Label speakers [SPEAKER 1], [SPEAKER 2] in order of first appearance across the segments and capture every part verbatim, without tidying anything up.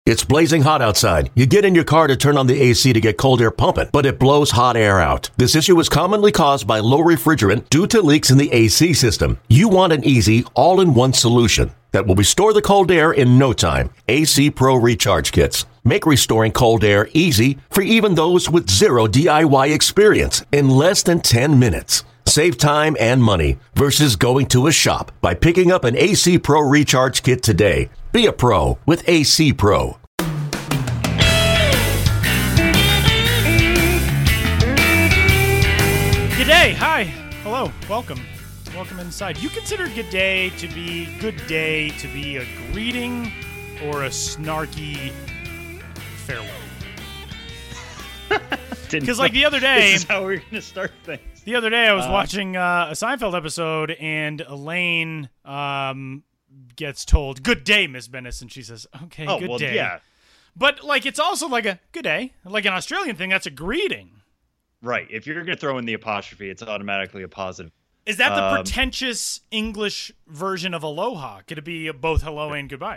[SPEAKER 1] It's blazing hot outside. You get in your car to turn on the A C to get cold air pumping, but it blows hot air out. This issue is commonly caused by low refrigerant due to leaks in the A C system. You want an easy, all-in-one solution that will restore the cold air in no time. A C Pro Recharge Kits make restoring cold air easy for even those with zero D I Y experience in less than ten minutes. Save time and money versus going to a shop by picking up an A C Pro Recharge Kit today. Be a pro with A C Pro.
[SPEAKER 2] G'day, hi, hello, welcome, welcome inside. You consider g'day to be good day to be a greeting or a snarky farewell? Because like the other day,
[SPEAKER 3] this is how we're gonna start things.
[SPEAKER 2] The other day I was
[SPEAKER 3] uh,
[SPEAKER 2] watching uh, a Seinfeld episode, and Elaine um, gets told, "Good day, Miss Bennis," and she says, "Okay,
[SPEAKER 3] oh,
[SPEAKER 2] good
[SPEAKER 3] well,
[SPEAKER 2] day."
[SPEAKER 3] Yeah.
[SPEAKER 2] But like, it's also like a good day, like an Australian thing. That's a greeting.
[SPEAKER 3] Right. If you're going to throw in the apostrophe, it's automatically a positive.
[SPEAKER 2] Is that the
[SPEAKER 3] um,
[SPEAKER 2] pretentious English version of aloha? Could it be both hello and goodbye?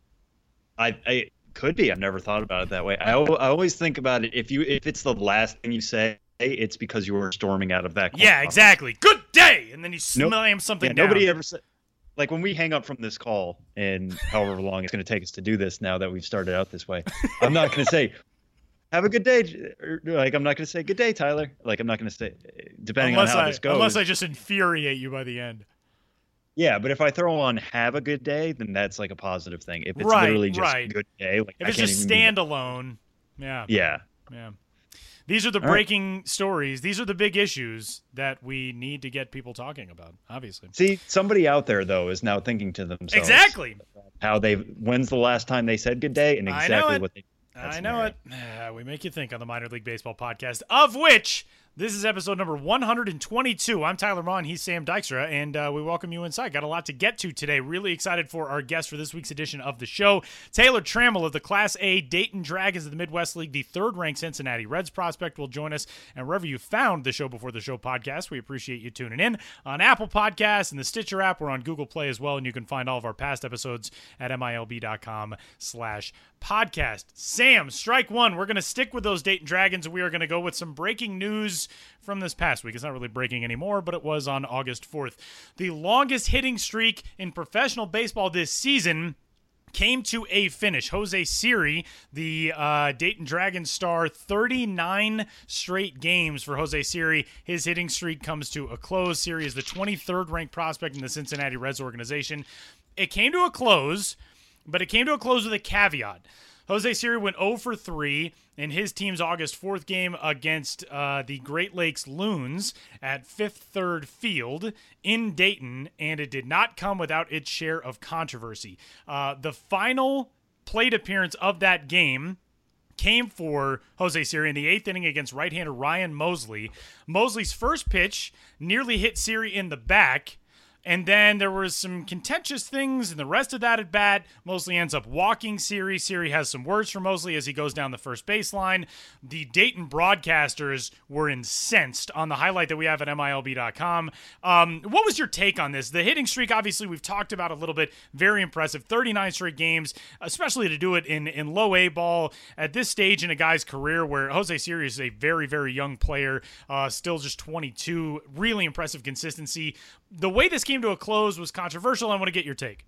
[SPEAKER 3] I, I could be. I've never thought about it that way. I, I always think about it. If you if it's the last thing you say, it's because you were storming out of that.
[SPEAKER 2] Yeah,
[SPEAKER 3] office.
[SPEAKER 2] Exactly. Good day, and then you
[SPEAKER 3] nope.
[SPEAKER 2] slam something
[SPEAKER 3] yeah,
[SPEAKER 2] down.
[SPEAKER 3] Nobody ever said. Like when we hang up from this call, and however long it's going to take us to do this, now that we've started out this way, I'm not going to say. Have a good day. Like, I'm not going to say good day, Tyler. Like, I'm not going to say, depending
[SPEAKER 2] unless
[SPEAKER 3] on how
[SPEAKER 2] I,
[SPEAKER 3] this goes.
[SPEAKER 2] Unless I just infuriate you by the end.
[SPEAKER 3] Yeah, but if I throw on have a good day, then that's like a positive thing. If it's
[SPEAKER 2] right,
[SPEAKER 3] literally just
[SPEAKER 2] right.
[SPEAKER 3] good day. Like,
[SPEAKER 2] if
[SPEAKER 3] I
[SPEAKER 2] it's
[SPEAKER 3] can't
[SPEAKER 2] just
[SPEAKER 3] even
[SPEAKER 2] standalone. Yeah.
[SPEAKER 3] Yeah.
[SPEAKER 2] Yeah. These are the
[SPEAKER 3] All
[SPEAKER 2] breaking right. stories. These are the big issues that we need to get people talking about, obviously.
[SPEAKER 3] See, somebody out there, though, is now thinking to themselves.
[SPEAKER 2] Exactly.
[SPEAKER 3] How they, when's the last time they said good day and exactly what they
[SPEAKER 2] I know it. Uh, we make you think on the Minor League Baseball podcast, of which this is episode number one hundred twenty-two. I'm Tyler Maughan. He's Sam Dykstra, and uh, we welcome you inside. Got a lot to get to today. Really excited for our guest for this week's edition of the show. Taylor Trammell of the Class A Dayton Dragons of the Midwest League, the third-ranked Cincinnati Reds prospect, will join us. And wherever you found the Show Before the Show podcast, we appreciate you tuning in on Apple Podcasts and the Stitcher app. We're on Google Play as well, and you can find all of our past episodes at milb.com slash podcast. Sam, strike one. We're going to stick with those Dayton Dragons, and we are going to go with some breaking news from this past week. It's not really breaking anymore, but it was on August fourth. The longest hitting streak in professional baseball this season came to a finish. Jose Siri, the uh, Dayton Dragons star, thirty-nine straight games for Jose Siri. His hitting streak comes to a close. Siri is the twenty-third ranked prospect in the Cincinnati Reds organization. It came to a close, but it came to a close with a caveat. Jose Siri went oh for three in his team's August fourth game against uh, the Great Lakes Loons at Fifth Third Field in Dayton, and it did not come without its share of controversy. Uh, the final plate appearance of that game came for Jose Siri in the eighth inning against right-hander Ryan Mosley. Mosley's first pitch nearly hit Siri in the back, and then there was some contentious things in the rest of that at bat. Mosley ends up walking Siri. Siri has some words for Mosley as he goes down the first baseline. The Dayton broadcasters were incensed on the highlight that we have at M I L B dot com. Um, what was your take on this? The hitting streak, obviously, we've talked about a little bit. Very impressive. thirty-nine straight games, especially to do it in, in low A ball at this stage in a guy's career where Jose Siri is a very, very young player, uh, still just twenty-two. Really impressive consistency. The way this came to a close was controversial. I want to get your take.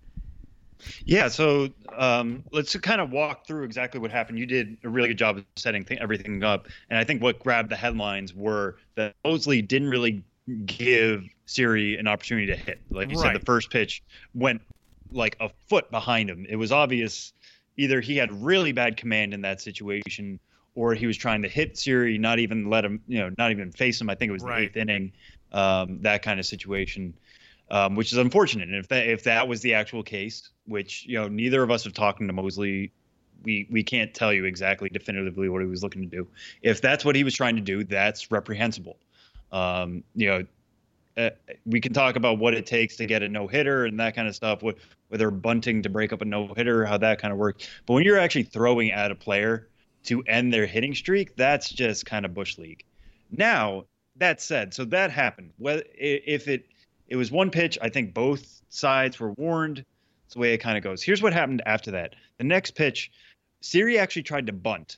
[SPEAKER 3] Yeah, so um, let's kind of walk through exactly what happened. You did a really good job of setting th- everything up, and I think what grabbed the headlines were that Mosley didn't really give Siri an opportunity to hit. Like you
[SPEAKER 2] right.
[SPEAKER 3] said, the first pitch went like a foot behind him. It was obvious either he had really bad command in that situation, or he was trying to hit Siri, not even let him, you know, not even face him. I think it was the
[SPEAKER 2] right.
[SPEAKER 3] eighth inning. Um, that kind of situation, um, which is unfortunate. And if that if that was the actual case, which you know neither of us have talking to Mosley, we we can't tell you exactly definitively what he was looking to do. If that's what he was trying to do, that's reprehensible. Um, you know, uh, we can talk about what it takes to get a no hitter and that kind of stuff. What whether bunting to break up a no hitter, how that kind of works. But when you're actually throwing at a player to end their hitting streak, that's just kind of bush league. Now. That said, so that happened. Well, if it it was one pitch, I think both sides were warned. It's the way it kind of goes. Here's what happened after that. The next pitch, Siri actually tried to bunt.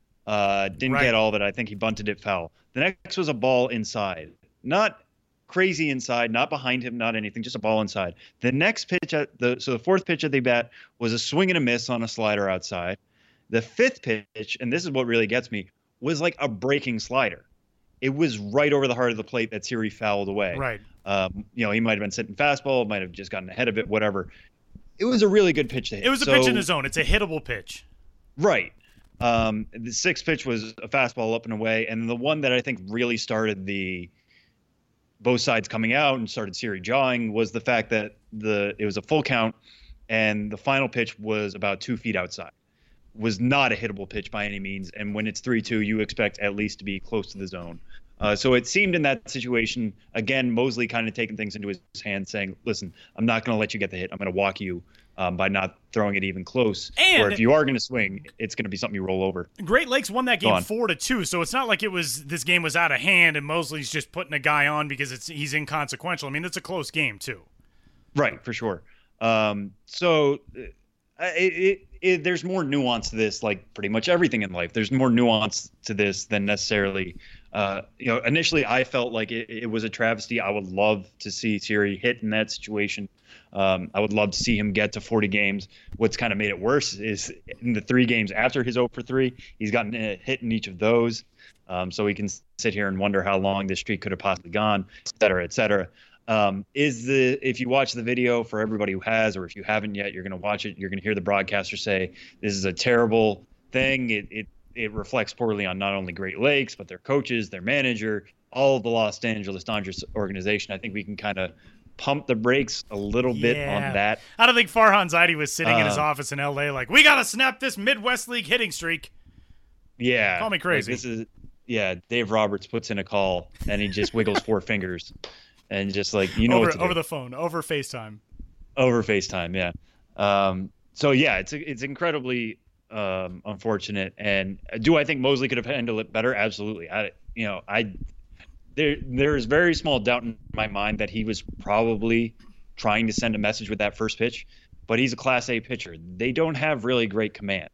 [SPEAKER 3] Uh, didn't right. get all of it. I think he bunted it foul. The next was a ball inside. Not crazy inside, not behind him, not anything, just a ball inside. The next pitch, at the so the fourth pitch at the bat was a swing and a miss on a slider outside. The fifth pitch, and this is what really gets me, was like a breaking slider. It was right over the heart of the plate that Siri fouled away.
[SPEAKER 2] Right.
[SPEAKER 3] Um, you know, he might have been sitting fastball, might have just gotten ahead of it, whatever. It was a really good pitch to hit.
[SPEAKER 2] It was a
[SPEAKER 3] so,
[SPEAKER 2] pitch in the zone. It's a hittable pitch.
[SPEAKER 3] Right. Um, the sixth pitch was a fastball up and away, and the one that I think really started the both sides coming out and started Siri jawing was the fact that the it was a full count, and the final pitch was about two feet outside. Was not a hittable pitch by any means, and when it's three two, you expect at least to be close to the zone. Uh, so it seemed in that situation, again, Mosley kind of taking things into his hands, saying, listen, I'm not going to let you get the hit. I'm going to walk you um, by not throwing it even close.
[SPEAKER 2] And
[SPEAKER 3] or if you are going to swing, it's going to be something you roll over.
[SPEAKER 2] Great Lakes won that game four to two, so it's not like it was this game was out of hand and Mosley's just putting a guy on because it's he's inconsequential. I mean, it's a close game, too.
[SPEAKER 3] Right, for sure. Um, so it, it, it, there's more nuance to this, like pretty much everything in life. There's more nuance to this than necessarily – Uh, you know, initially I felt like it, it was a travesty. I would love to see Siri hit in that situation. Um, I would love to see him get to forty games. What's kind of made it worse is in the three games after his oh for three, he's gotten a hit in each of those. Um, so we can sit here and wonder how long this streak could have possibly gone, et cetera, et cetera. Um, is the if you watch the video, for everybody who has, or if you haven't yet, you're going to watch it. You're going to hear the broadcaster say, this is a terrible thing. It, it It reflects poorly on not only Great Lakes, but their coaches, their manager, all of the Los Angeles Dodgers organization. I think we can kind of pump the brakes a little
[SPEAKER 2] yeah.
[SPEAKER 3] bit on that.
[SPEAKER 2] I don't think Farhan Zaidi was sitting uh, in his office in L A like, we got to snap this Midwest League hitting streak.
[SPEAKER 3] Yeah.
[SPEAKER 2] Call me crazy.
[SPEAKER 3] Like this is, yeah, Dave Roberts puts in a call, and he just wiggles four fingers. And just like, you know
[SPEAKER 2] over,
[SPEAKER 3] what to
[SPEAKER 2] over
[SPEAKER 3] do.
[SPEAKER 2] the phone, over FaceTime.
[SPEAKER 3] Over FaceTime, yeah. Um, so, yeah, it's it's incredibly – um unfortunate. And do I think Mosley could have handled it better? Absolutely. I you know I there there is very small doubt in my mind that he was probably trying to send a message with that first pitch, but he's a Class A pitcher. They don't have really great command,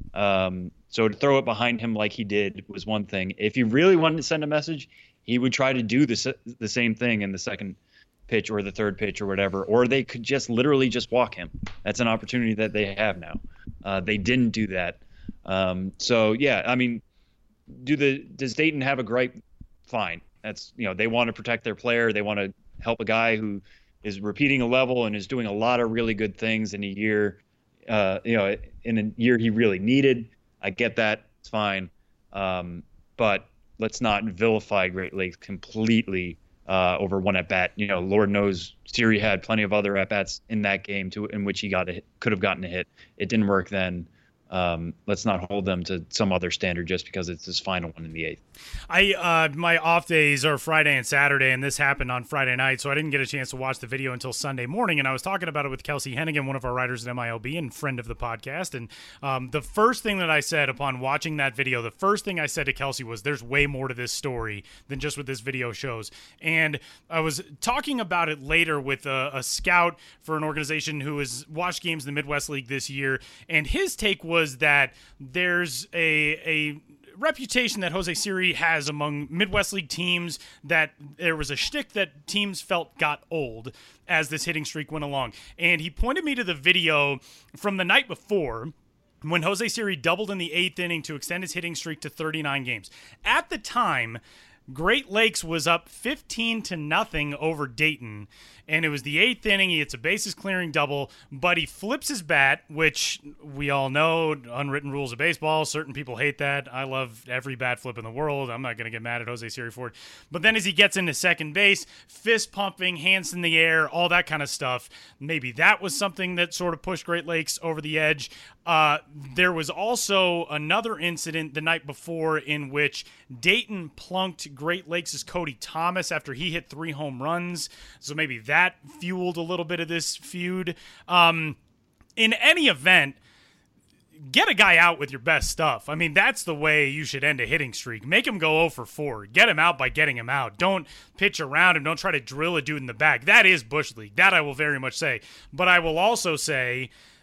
[SPEAKER 3] um so to throw it behind him like he did was one thing. If he really wanted to send a message, he would try to do the the same thing in the second pitch or the third pitch or whatever, or they could just literally just walk him. That's an opportunity that they have now. Uh, they didn't do that. Um, so yeah, I mean, do the does Dayton have a gripe? Fine. That's you know they want to protect their player. They want to help a guy who is repeating a level and is doing a lot of really good things in a year. Uh, you know, in a year he really needed. I get that. It's fine. Um, but let's not vilify Great Lakes completely. Uh, over one at bat, you know, Lord knows Siri had plenty of other at bats in that game to in which he got a hit, could have gotten a hit. It didn't work then. Um, let's not hold them to some other standard just because it's his final one in the eighth.
[SPEAKER 2] I uh, my off days are Friday and Saturday, and this happened on Friday night, so I didn't get a chance to watch the video until Sunday morning. And I was talking about it with Kelsey Hennigan, one of our writers at M I L B and friend of the podcast. And um, the first thing that I said upon watching that video, the first thing I said to Kelsey was, "There's way more to this story than just what this video shows." And I was talking about it later with a, a scout for an organization who has watched games in the Midwest League this year, and his take was. was that there's a a reputation that Jose Siri has among Midwest League teams that there was a shtick that teams felt got old as this hitting streak went along. And he pointed me to the video from the night before when Jose Siri doubled in the eighth inning to extend his hitting streak to thirty-nine games. At the time, Great Lakes was up fifteen to nothing over Dayton, and it was the eighth inning. He hits a bases clearing double, but he flips his bat, which we all know, unwritten rules of baseball. Certain people hate that. I love every bat flip in the world. I'm not going to get mad at Jose Siri for it. But then as he gets into second base, fist pumping, hands in the air, all that kind of stuff. Maybe that was something that sort of pushed Great Lakes over the edge. Uh, there was also another incident the night before in which Dayton plunked Great Lakes' Cody Thomas after he hit three home runs. So maybe that fueled a little bit of this feud. Um, in any event, get a guy out with your best stuff. I mean, that's the way you should end a hitting streak. Make him go oh for four. Get him out by getting him out. Don't pitch around him. Don't try to drill a dude in the back. That is Bush League. That I will very much say. But I will also say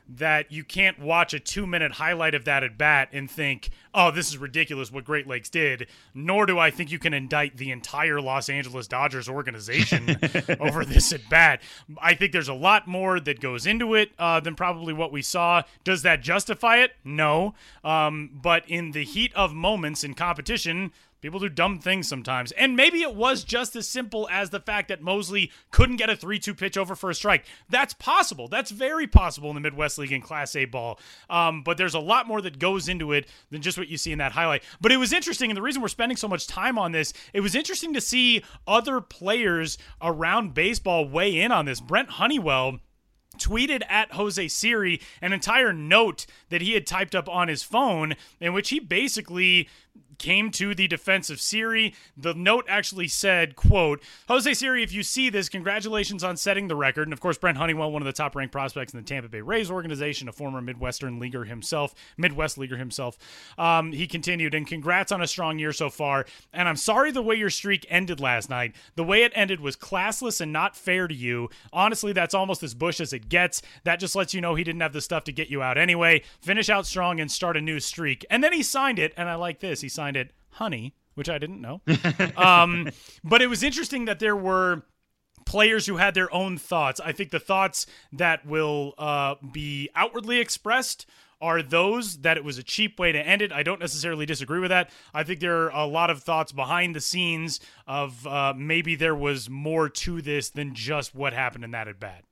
[SPEAKER 2] that you can't watch a two-minute highlight of that at bat and think, oh, this is ridiculous what Great Lakes did, nor do I think you can indict the entire Los Angeles Dodgers organization over this at bat. I think there's a lot more that goes into it uh, than probably what we saw. Does that justify it? No. Um, but in the heat of moments in competition, people do dumb things sometimes. And maybe it was just as simple as the fact that Mosley couldn't get a three two pitch over for a strike. That's possible. That's very possible in the Midwest League in Class A ball. Um, but there's a lot more that goes into it than just what you see in that highlight. But it was interesting, and the reason we're spending so much time on this, it was interesting to see other players around baseball weigh in on this. Brent Honeywell tweeted at Jose Siri an entire note that he had typed up on his phone in which he basically came to the defense of Siri. The note actually said, quote, Jose Siri, if you see this, congratulations on setting the record. And of course, Brent Honeywell, one of the top ranked prospects in the Tampa Bay Rays organization, a former Midwestern leaguer himself, Midwest leaguer himself. Um, he continued, and congrats on a strong year so far. And I'm sorry the way your streak ended last night. The way it ended was classless and not fair to you. Honestly, that's almost as Bush as it gets. That just lets you know he didn't have the stuff to get you out anyway. Finish out strong and start a new streak. And then he signed it, and I like this. He signed it Honey, which I didn't know. um, but it was interesting that there were players who had their own thoughts. I think the thoughts that will uh, be outwardly expressed are those that it was a cheap way to end it. I don't necessarily disagree with that. I think there are a lot of thoughts behind the scenes of uh, maybe there was more to this than just what happened in that at bat.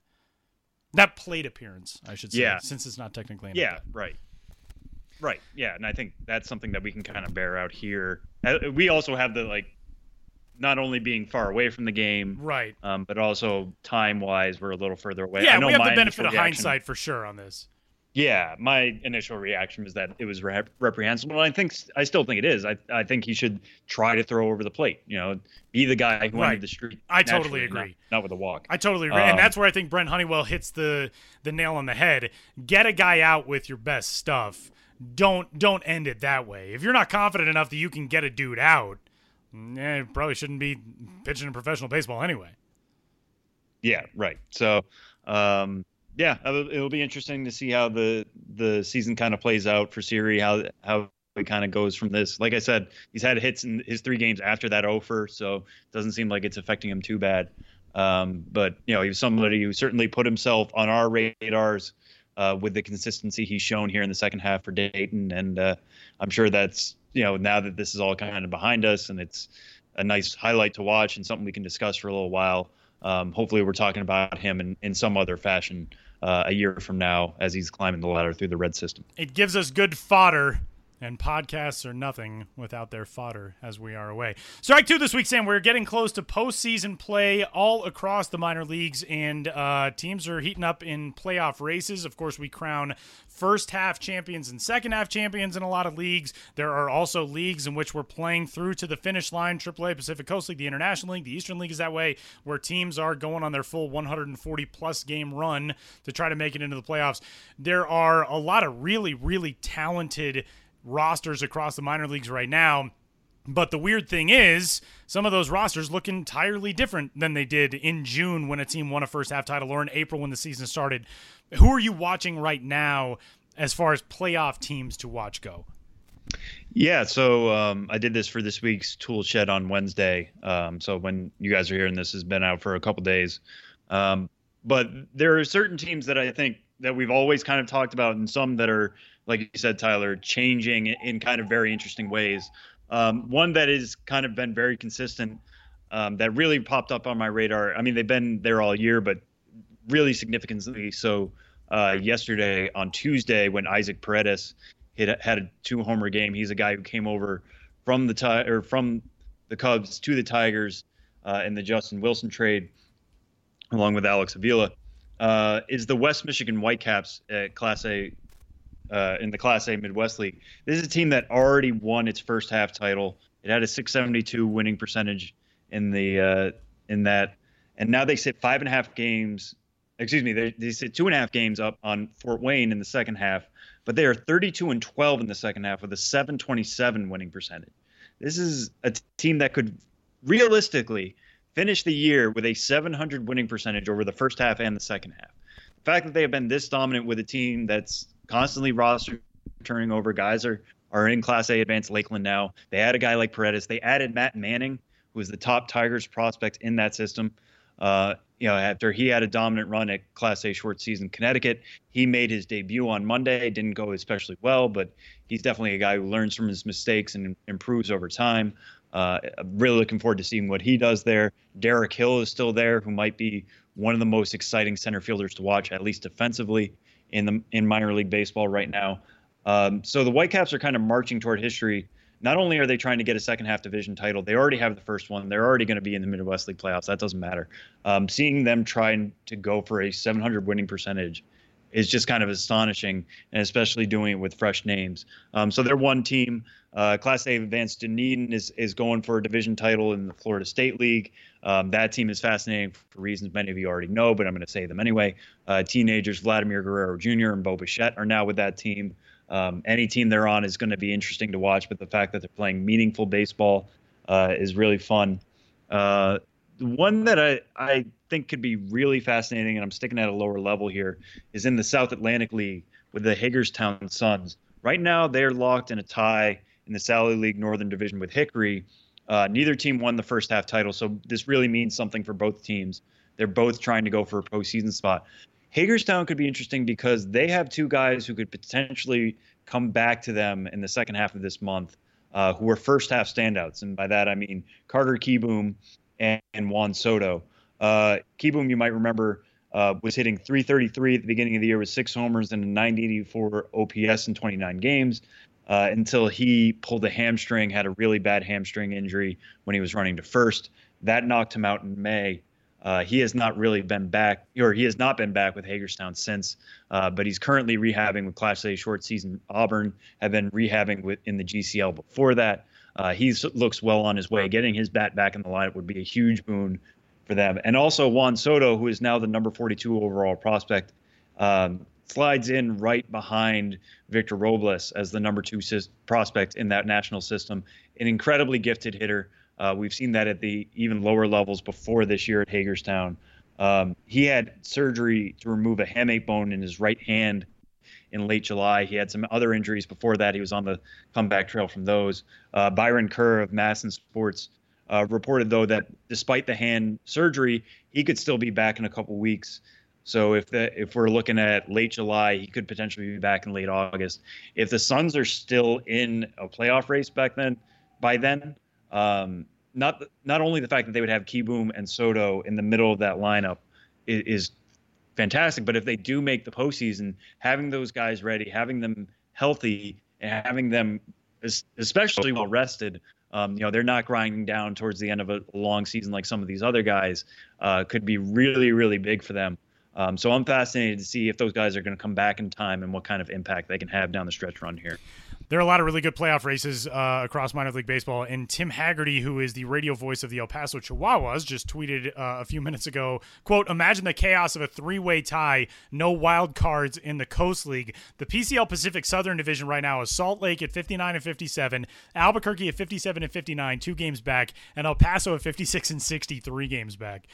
[SPEAKER 2] That plate appearance, I should say,
[SPEAKER 3] yeah.
[SPEAKER 2] since it's not technically an
[SPEAKER 3] Yeah,
[SPEAKER 2] at-bat.
[SPEAKER 3] right. Right. Yeah. And I think that's something that we can kind of bear out here. Uh, We also have the, like, not only being far away from the game,
[SPEAKER 2] Right.
[SPEAKER 3] um, but also time wise, we're a little further away.
[SPEAKER 2] Yeah,
[SPEAKER 3] I know
[SPEAKER 2] we have
[SPEAKER 3] my
[SPEAKER 2] the benefit
[SPEAKER 3] initial
[SPEAKER 2] of
[SPEAKER 3] reaction-
[SPEAKER 2] hindsight for sure on this.
[SPEAKER 3] Yeah, my initial reaction was that it was rep- reprehensible, and I think I still think it is. I I think he should try to throw over the plate. You know, be the guy who
[SPEAKER 2] Right.
[SPEAKER 3] ended the streak.
[SPEAKER 2] I totally
[SPEAKER 3] naturally,
[SPEAKER 2] agree.
[SPEAKER 3] Not, not with a walk.
[SPEAKER 2] I totally agree.
[SPEAKER 3] Um,
[SPEAKER 2] and that's where I think Brent Honeywell hits the the nail on the head. Get a guy out with your best stuff. Don't don't end it that way. If you're not confident enough that you can get a dude out, eh, you probably shouldn't be pitching in professional baseball anyway.
[SPEAKER 3] Yeah, right. So, um, yeah, it'll, it'll be interesting to see how the the season kind of plays out for Siri. How how it kind of goes from this. Like I said, he's had hits in his three games after that offer, so it doesn't seem like it's affecting him too bad. Um, but you know, he was somebody who certainly put himself on our radars uh, with the consistency he's shown here in the second half for Dayton, and uh, I'm sure that's, you know, now that this is all kind of behind us and it's a nice highlight to watch and something we can discuss for a little while. Um, hopefully we're talking about him in, in some other fashion uh, a year from now as he's climbing the ladder through the red system.
[SPEAKER 2] It gives us good fodder, and podcasts are nothing without their fodder as we are away. Strike two this week, Sam. We're getting close to postseason play all across the minor leagues, and uh, teams are heating up in playoff races. Of course, we crown first half champions and second half champions in a lot of leagues. There are also leagues in which we're playing through to the finish line. triple A, Pacific Coast League, the International League, the Eastern League is that way, where teams are going on their full one hundred forty plus game run to try to make it into the playoffs. There are a lot of really, really talented rosters across the minor leagues right now. But the weird thing is, some of those rosters look entirely different than they did in June when a team won a first half title, or in April when the season started. Who are you watching right now as far as playoff teams to watch go?
[SPEAKER 3] Yeah, so um, I did this for this week's Tool Shed on Wednesday. Um, so when you guys are hearing this, has been out for a couple days. Um, but there are certain teams that I think that we've always kind of talked about, and some that are, like you said, Tyler, changing in kind of very interesting ways. Um, one that has kind of been very consistent, um, that really popped up on my radar. I mean, they've been there all year, but really significantly so uh, yesterday on Tuesday when Isaac Paredes hit, had a two-homer game. He's a guy who came over from the ti- or from the Cubs to the Tigers uh, in the Justin Wilson trade, along with Alex Avila. Uh, is the West Michigan Whitecaps at Class A. Uh, in the Class A Midwest League. This is a team that already won its first half title. It had a six seventy-two winning percentage in the uh, in that, and now they sit five and a half games. Excuse me, they, they sit two and a half games up on Fort Wayne in the second half, but they are thirty-two and twelve in the second half with a seven twenty-seven winning percentage. This is a t- team that could realistically finish the year with a seven hundred winning percentage over the first half and the second half. fact that they have been this dominant with a team that's constantly roster turning over, guys are are in Class A advanced Lakeland now. They had a guy like Paredes. They added Matt Manning, who was the top Tigers prospect in that system. Uh, you know, after he had a dominant run at Class A short season Connecticut, he made his debut on Monday. It didn't go especially well, but he's definitely a guy who learns from his mistakes and improves over time. Uh, I'm really looking forward to seeing what he does there. Derek Hill is still there, who might be one of the most exciting center fielders to watch, at least defensively, in the in minor league baseball right now. Um, so the Whitecaps are kind of marching toward history. Not only are they trying to get a second half division title, they already have the first one. They're already going to be in the Midwest League playoffs. That doesn't matter. Um, seeing them trying to go for a seven hundred winning percentage is just kind of astonishing, and especially doing it with fresh names. Um, so they're one team. Uh, Class A advanced Dunedin is is going for a division title in the Florida State League. Um, that team is fascinating for reasons many of you already know, but I'm going to say them anyway. Uh, teenagers Vladimir Guerrero Junior and Bo Bichette are now with that team. Um, any team they're on is going to be interesting to watch, but the fact that they're playing meaningful baseball uh, is really fun. Uh, the one that I, I think could be really fascinating, and I'm sticking at a lower level here, is in the South Atlantic League with the Hagerstown Suns. Right now, they're locked in a tie in the Sally League Northern Division with Hickory. Uh, neither team won the first half title, so this really means something for both teams. They're both trying to go for a postseason spot. Hagerstown could be interesting because they have two guys who could potentially come back to them in the second half of this month, uh, who are first half standouts. And by that, I mean Carter Kieboom and, and Juan Soto. Uh, Kieboom, you might remember, uh, was hitting three thirty-three at the beginning of the year with six homers and a nine eighty-four O P S in twenty-nine games uh, until he pulled a hamstring, had a really bad hamstring injury when he was running to first. That knocked him out in May. Uh, he has not really been back, or he has not been back with Hagerstown since, uh, but he's currently rehabbing with Class A short season. Auburn have been rehabbing with in the G C L before that. Uh, he looks well on his way. Getting his bat back in the lineup would be a huge boon for them. And also Juan Soto, who is now the number forty-two overall prospect, um, slides in right behind Victor Robles as the number two sis- prospect in that national system. An incredibly gifted hitter. Uh, we've seen that at the even lower levels before this year at Hagerstown. Um, he had surgery to remove a hamate bone in his right hand in late July. He had some other injuries before that. He was on the comeback trail from those. Uh, Byron Kerr of Masson Sports uh, reported, though, that despite the hand surgery, he could still be back in a couple weeks. So if the if we're looking at late July, he could potentially be back in late August. If the Suns are still in a playoff race back then, by then, Um, not not only the fact that they would have Kieboom and Soto in the middle of that lineup is, is fantastic, but if they do make the postseason, having those guys ready, having them healthy, and having them especially well rested, um, you know, they're not grinding down towards the end of a long season like some of these other guys, uh, could be really, really big for them. Um, so I'm fascinated to see if those guys are going to come back in time and what kind of impact they can have down the stretch run here.
[SPEAKER 2] There are a lot of really good playoff races uh, across minor league baseball, and Tim Haggerty, who is the radio voice of the El Paso Chihuahuas, just tweeted uh, a few minutes ago, quote, "Imagine the chaos of a three-way tie, no wild cards in the Coast League. The P C L Pacific Southern Division right now is Salt Lake at fifty-nine and fifty-seven, Albuquerque at fifty-seven and fifty-nine, two games back, and El Paso at fifty-six and sixty, three games back."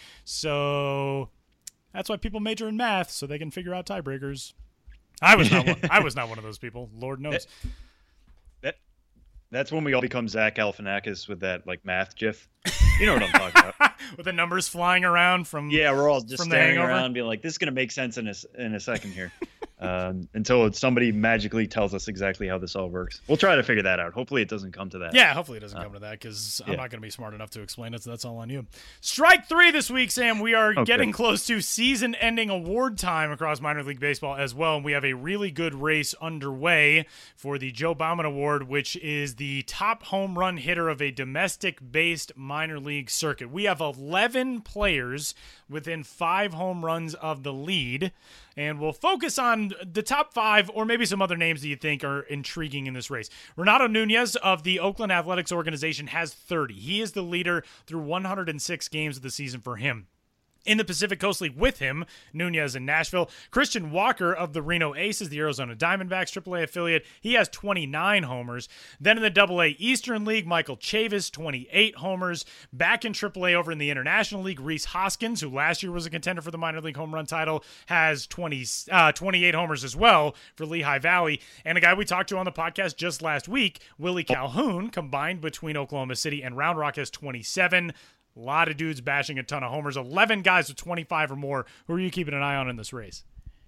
[SPEAKER 2] So that's why people major in math, so they can figure out tiebreakers. I was not one, I was not one of those people, Lord knows.
[SPEAKER 3] That that's when we all become Zach Galifianakis with that like math gif. You know what I'm talking about?
[SPEAKER 2] With the numbers flying around from
[SPEAKER 3] yeah, we're all just staring
[SPEAKER 2] hangover.
[SPEAKER 3] around, being like, "This is gonna make sense in a in a second here," um, until somebody magically tells us exactly how this all works. We'll try to figure that out. Hopefully, it doesn't come to that.
[SPEAKER 2] Yeah, hopefully it doesn't uh, come to that because I'm yeah. not going to be smart enough to explain it. So that's all on you. Strike three this week, Sam. We are okay. getting close to season-ending award time across minor league baseball as well, and we have a really good race underway for the Joe Bauman Award, which is the top home run hitter of a domestic-based minor league circuit. We have eleven players within five home runs of the lead, and we'll focus on the top five or maybe some other names that you think are intriguing in this race. Renato Nunez of the Oakland Athletics organization has thirty. He is the leader through one hundred six games of the season for him. In the Pacific Coast League with him, Nunez in Nashville. Christian Walker of the Reno Aces, the Arizona Diamondbacks triple A affiliate, he has twenty-nine homers. Then in the double A Eastern League, Michael Chavis, twenty-eight homers. Back in triple A over in the International League, Rhys Hoskins, who last year was a contender for the minor league home run title, has twenty, uh, twenty-eight homers as well for Lehigh Valley. And a guy we talked to on the podcast just last week, Willie Calhoun, combined between Oklahoma City and Round Rock, has twenty-seven. A lot of dudes bashing a ton of homers. eleven guys with twenty-five or more. Who are you keeping an eye on in this race?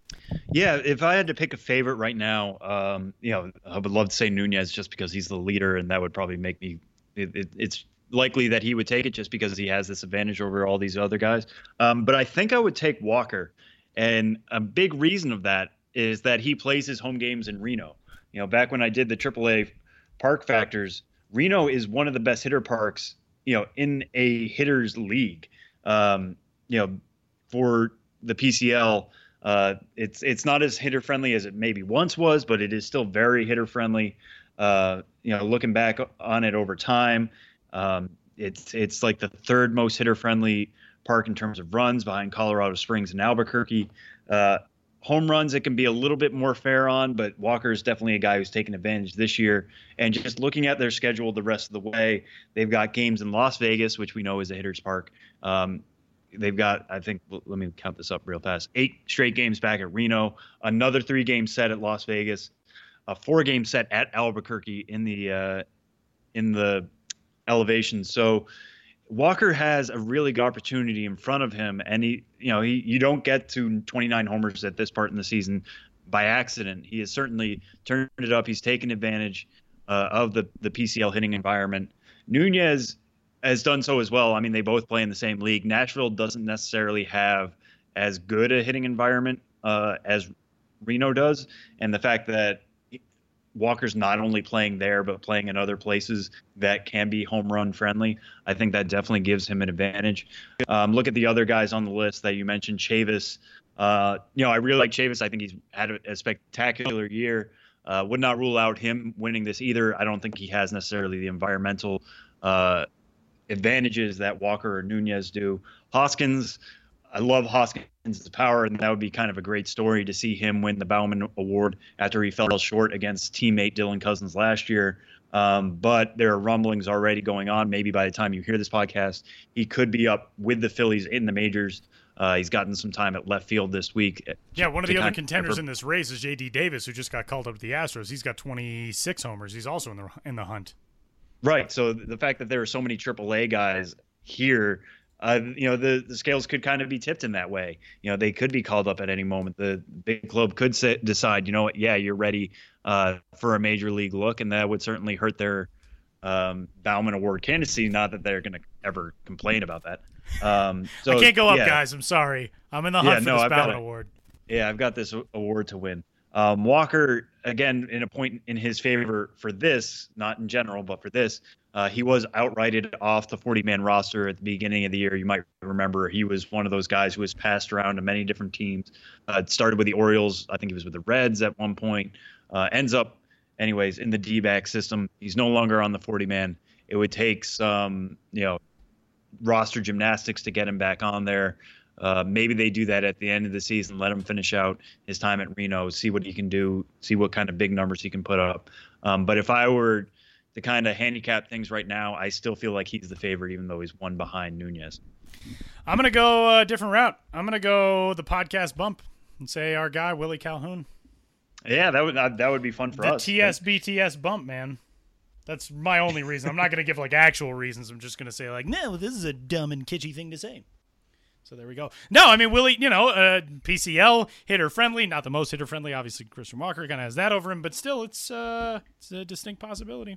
[SPEAKER 3] Yeah, if I had to pick a favorite right now, um, you know, I would love to say Nunez just because he's the leader, and that would probably make me. It, it, it's likely that he would take it just because he has this advantage over all these other guys. Um, but I think I would take Walker, and a big reason of that is that he plays his home games in Reno. You know, back when I did the triple A park factors, Reno is one of the best hitter parks, you know, in a hitters league. Um, you know, for the P C L, uh, it's it's not as hitter friendly as it maybe once was, but it is still very hitter friendly. Uh, you know, looking back on it over time, um, it's it's like the third most hitter friendly park in terms of runs, behind Colorado Springs and Albuquerque. Uh, home runs, it can be a little bit more fair on, but Walker is definitely a guy who's taken advantage this year. And just looking at their schedule the rest of the way, they've got games in Las Vegas, which we know is a hitter's park. Um, they've got, I think, let me count this up real fast, eight straight games back at Reno, another three game set at Las Vegas, a four game set at Albuquerque in the uh, in the elevation. So Walker has a really good opportunity in front of him, and he, you know, he you don't get to twenty-nine homers at this part in the season by accident. He has certainly turned it up. He's taken advantage uh, of the the P C L hitting environment. Nunez has done so as well. I mean, they both play in the same league. Nashville doesn't necessarily have as good a hitting environment uh, as Reno does, and the fact that Walker's not only playing there, but playing in other places that can be home run friendly, I think that definitely gives him an advantage. Um, look at the other guys on the list that you mentioned, Chavis. Uh, you know, I really like Chavis. I think he's had a, a spectacular year. Uh, would not rule out him winning this either. I don't think he has necessarily the environmental uh, advantages that Walker or Nunez do. Hoskins, I love Hoskins' power, and that would be kind of a great story to see him win the Bauman Award after he fell short against teammate Dylan Cousins last year. Um, but there are rumblings already going on. Maybe by the time you hear this podcast, he could be up with the Phillies in the majors. Uh, he's gotten some time at left field this week.
[SPEAKER 2] Yeah, one of the other contenders in this race is J D Davis, who just got called up to the Astros. He's got twenty-six homers. He's also in the in the hunt.
[SPEAKER 3] Right. So the fact that there are so many triple A guys here, Uh, you know, the, the scales could kind of be tipped in that way. You know, they could be called up at any moment. The big club could say, decide, you know what, yeah, you're ready uh, for a major league look, and that would certainly hurt their um, Bauman Award candidacy. Not that they're going to ever complain about that. Um, so,
[SPEAKER 2] I can't go up,
[SPEAKER 3] yeah.
[SPEAKER 2] guys. I'm sorry. I'm in the hunt
[SPEAKER 3] yeah,
[SPEAKER 2] for
[SPEAKER 3] no,
[SPEAKER 2] this
[SPEAKER 3] I've
[SPEAKER 2] Bauman
[SPEAKER 3] got a,
[SPEAKER 2] Award.
[SPEAKER 3] Yeah, I've got this award to win. Um, Walker, again, in a point in his favor for this, not in general, but for this, uh, he was outrighted off the forty-man roster at the beginning of the year. You might remember he was one of those guys who was passed around to many different teams. Uh, it started with the Orioles. I think he was with the Reds at one point. Uh, ends up, anyways, in the D-back system. He's no longer on the forty-man. It would take some, you know, roster gymnastics to get him back on there. Uh, maybe they do that at the end of the season, let him finish out his time at Reno, see what he can do, see what kind of big numbers he can put up. Um, but if I were to kind of handicap things right now, I still feel like he's the favorite, even though he's one behind Nunez.
[SPEAKER 2] I'm going to go a different route. I'm going to go the podcast bump and say our guy, Willie Calhoun.
[SPEAKER 3] Yeah, that would uh, that would be fun for
[SPEAKER 2] the
[SPEAKER 3] us.
[SPEAKER 2] The T S B T S bump, man. That's my only reason. I'm not going to give like actual reasons. I'm just going to say like, no, this is a dumb and kitschy thing to say. So there we go. No, I mean, Willie, you know, uh, P C L, hitter-friendly, not the most hitter-friendly. Obviously, Christian Walker kind of has that over him, but still, it's uh, it's a distinct possibility.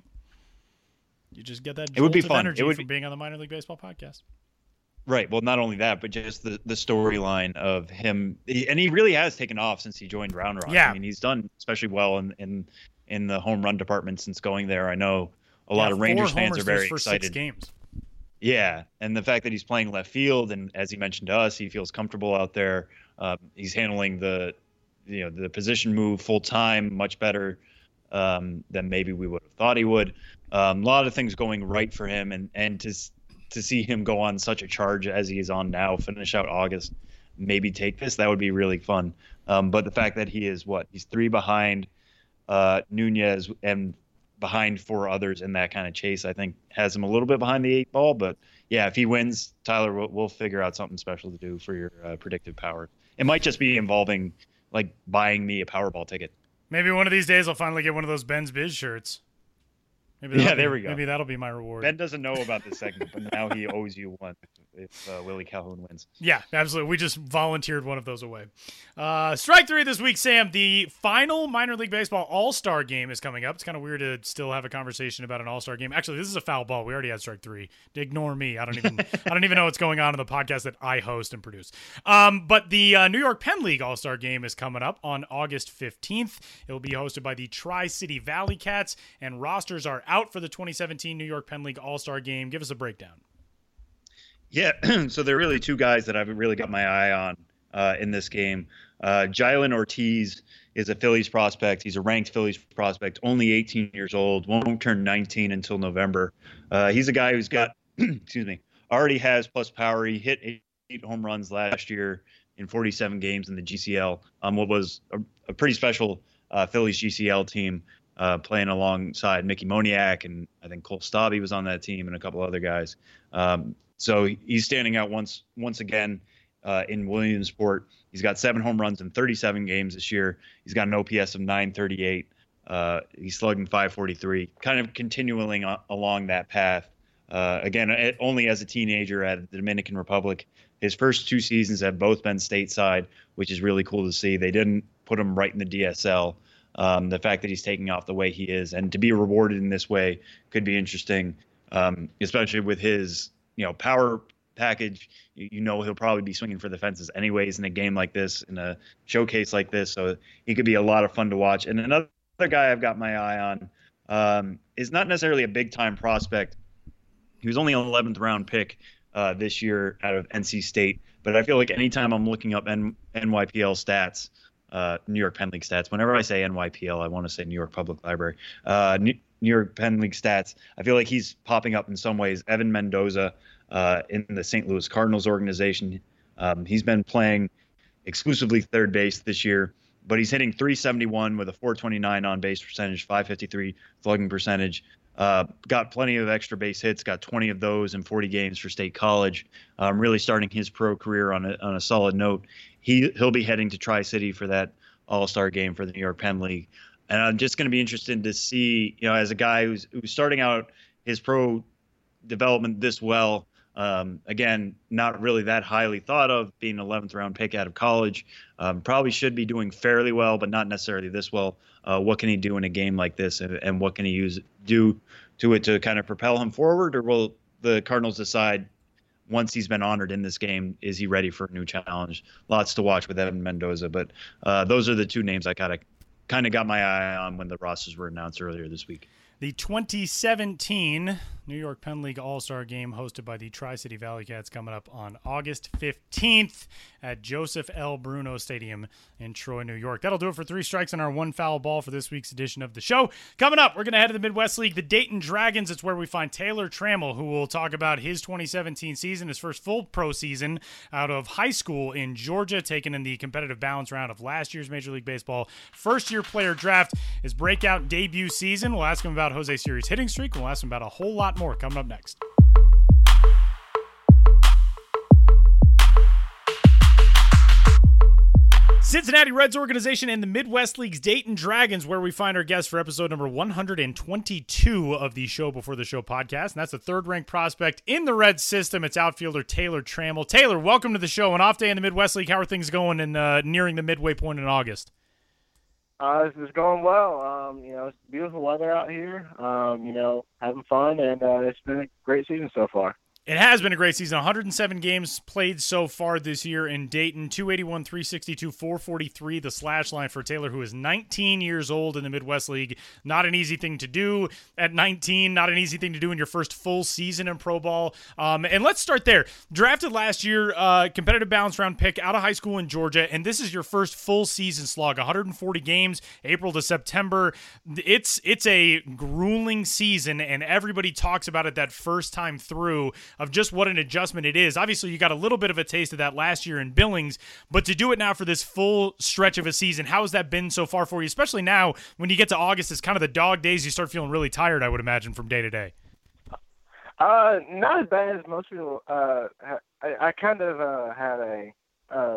[SPEAKER 2] You just get that jolt
[SPEAKER 3] it would be
[SPEAKER 2] of
[SPEAKER 3] fun.
[SPEAKER 2] energy
[SPEAKER 3] it would
[SPEAKER 2] from
[SPEAKER 3] be...
[SPEAKER 2] being on the Minor League Baseball podcast.
[SPEAKER 3] Right. Well, not only that, but just the, the storyline of him. And he really has taken off since he joined Round Rock.
[SPEAKER 2] Yeah.
[SPEAKER 3] I mean, he's done especially well in, in, in the home run department since going there. I know a
[SPEAKER 2] yeah,
[SPEAKER 3] lot of Rangers fans are very
[SPEAKER 2] for
[SPEAKER 3] excited.
[SPEAKER 2] Six games.
[SPEAKER 3] Yeah, and the fact that he's playing left field, and as he mentioned to us, he feels comfortable out there. Uh, he's handling the, you know, the position move full time much better um, than maybe we would have thought he would. Um, a lot of things going right for him, and and to to see him go on such a charge as he is on now, finish out August, maybe take this, that would be really fun. Um, but the fact that he is what he's three behind uh, Nunez and behind four others in that kind of chase, I think has him a little bit behind the eight ball. But yeah, if he wins, Tyler, we'll, we'll figure out something special to do for your uh, predictive power. It might just be involving like buying me a Powerball ticket.
[SPEAKER 2] Maybe one of these days I'll finally get one of those Ben's Biz shirts. Maybe
[SPEAKER 3] yeah,
[SPEAKER 2] be,
[SPEAKER 3] there we go.
[SPEAKER 2] Maybe that'll be my reward.
[SPEAKER 3] Ben doesn't know about this segment, but now he owes you one if uh, Willie Calhoun wins.
[SPEAKER 2] Yeah, absolutely. We just volunteered one of those away. Uh, strike three this week, Sam. The final minor league baseball all-star game is coming up. It's kind of weird to still have a conversation about an all-star game. Actually, this is a foul ball. We already had strike three. Ignore me. I don't even I don't even know what's going on in the podcast that I host and produce. Um, but the uh, New York Penn League all-star game is coming up on August fifteenth. It will be hosted by the Tri-City Valley Cats, and rosters are out for the twenty seventeen New York Penn League all-star game. Give us a breakdown.
[SPEAKER 3] Yeah, so there are really two guys that I've really got my eye on uh, in this game. Uh, Jylan Ortiz is a Phillies prospect. He's a ranked Phillies prospect, only eighteen years old, won't turn nineteen until November. Uh, he's a guy who's got, excuse me, already has plus power. He hit eight, eight home runs last year in forty-seven games in the G C L, um, what was a, a pretty special uh, Phillies G C L team. Uh, playing alongside Mickey Moniak, and I think Cole Staubby was on that team, and a couple other guys. Um, so he's standing out once once again uh, in Williamsport. He's got seven home runs in thirty-seven games this year. He's got an O P S of nine thirty-eight. Uh, he's slugging five forty-three, kind of continuing a- along that path. Uh, again, it, only as a teenager at the Dominican Republic. His first two seasons have both been stateside, which is really cool to see. They didn't put him right in the D S L. Um, the fact that he's taking off the way he is, and to be rewarded in this way could be interesting, um, especially with his, you know, power package. You, you know, he'll probably be swinging for the fences anyways in a game like this, in a showcase like this. So he could be a lot of fun to watch. And another guy I've got my eye on um, is not necessarily a big time prospect. He was only an eleventh round pick uh, this year out of N C State, but I feel like anytime I'm looking up N- N Y P L stats, Uh, New York Penn League stats. Whenever I say N Y P L, I want to say New York Public Library. Uh, New, New York Penn League stats. I feel like he's popping up in some ways. Evan Mendoza uh, in the Saint Louis Cardinals organization. Um, he's been playing exclusively third base this year, but he's hitting three seventy-one with a four twenty-nine on base percentage, five fifty-three slugging percentage. Uh, got plenty of extra base hits, got twenty of those in forty games for State College. Um, really starting his pro career on a, on a solid note. He, he'll be heading to Tri-City for that all-star game for the New York Penn League. And I'm just going to be interested to see, you know, as a guy who's, who's starting out his pro development this well, um, again, not really that highly thought of, being an eleventh round pick out of college, um, probably should be doing fairly well, but not necessarily this well. Uh, what can he do in a game like this, and, and what can he use do to it to kind of propel him forward? Or will the Cardinals decide, once he's been honored in this game, is he ready for a new challenge? Lots to watch with Evan Mendoza, but uh, those are the two names I kind of kind of got my eye on when the rosters were announced earlier this week.
[SPEAKER 2] The twenty seventeen New York Penn League All-Star Game hosted by the Tri-City Valley Cats coming up on August fifteenth at Joseph L. Bruno Stadium in Troy, New York. That'll do it for Three Strikes and our one foul ball for this week's edition of the show. Coming up, we're going to head to the Midwest League, the Dayton Dragons. It's where we find Taylor Trammell, who will talk about his twenty seventeen season, his first full pro season out of high school in Georgia, taken in the competitive balance round of last year's Major League Baseball first-year player draft, his breakout debut season. We'll ask him about Jose Siri's hitting streak. We'll ask him about a whole lot more coming up next. Cincinnati Reds organization and the Midwest League's Dayton Dragons, where we find our guest for episode number one hundred twenty-two of the Show Before the Show podcast. And that's the third-ranked prospect in the Reds system. It's outfielder Taylor Trammell. Taylor, welcome to the show. An off day in the Midwest League. How are things going in uh, nearing the midway point in August?
[SPEAKER 4] Uh, this is going well. Um, you know, it's beautiful weather out here. Um, you know, having fun, and uh, it's been a great season so far.
[SPEAKER 2] It has been a great season. one hundred seven games played so far this year in Dayton. two eighty-one, three sixty-two, four forty-three, the slash line for Taylor, who is nineteen years old in the Midwest League. Not an easy thing to do at nineteen. Not an easy thing to do in your first full season in pro ball. Um, and let's start there. Drafted last year, uh, competitive balance round pick out of high school in Georgia, and this is your first full season slog. one hundred forty games, April to September. It's it's a grueling season, and everybody talks about it that first time through. of just what an adjustment it is. Obviously, you got a little bit of a taste of that last year in Billings, but to do it now for this full stretch of a season, how has that been so far for you, especially now when you get to August, it's kind of the dog days, you start feeling really tired, I would imagine, from day to day.
[SPEAKER 4] Uh, not as bad as most people. Uh, I, I kind of uh, had a, uh,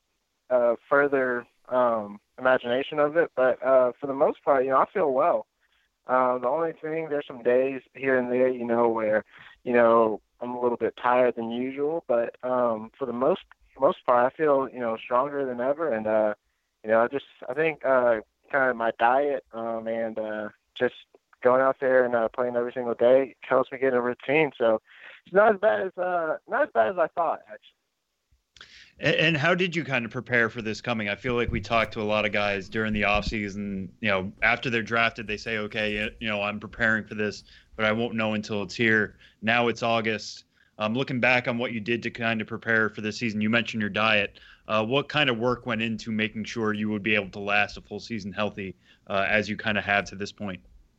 [SPEAKER 4] a further um, imagination of it, but uh, for the most part, you know, I feel well. Uh, the only thing, there's some days here and there, you know, where, you know, I'm a little bit tired than usual, but um, for the most most part, I feel, you know, stronger than ever, and uh, you know, I just I think uh, kind of my diet um, and uh, just going out there and uh, playing every single day helps me get in a routine. So it's not as bad as uh, not as bad as I thought, actually.
[SPEAKER 3] And, and how did you kind of prepare for this coming? I feel like we talked to a lot of guys during the off season. You know, after they're drafted, they say, "Okay, you know, I'm preparing for this, but I won't know until it's here." Now it's August. Um, looking back on what you did to kind of prepare for this season, you mentioned your diet. Uh, what kind of work went into making sure you would be able to last a full season healthy, uh, as you kind of have to this point?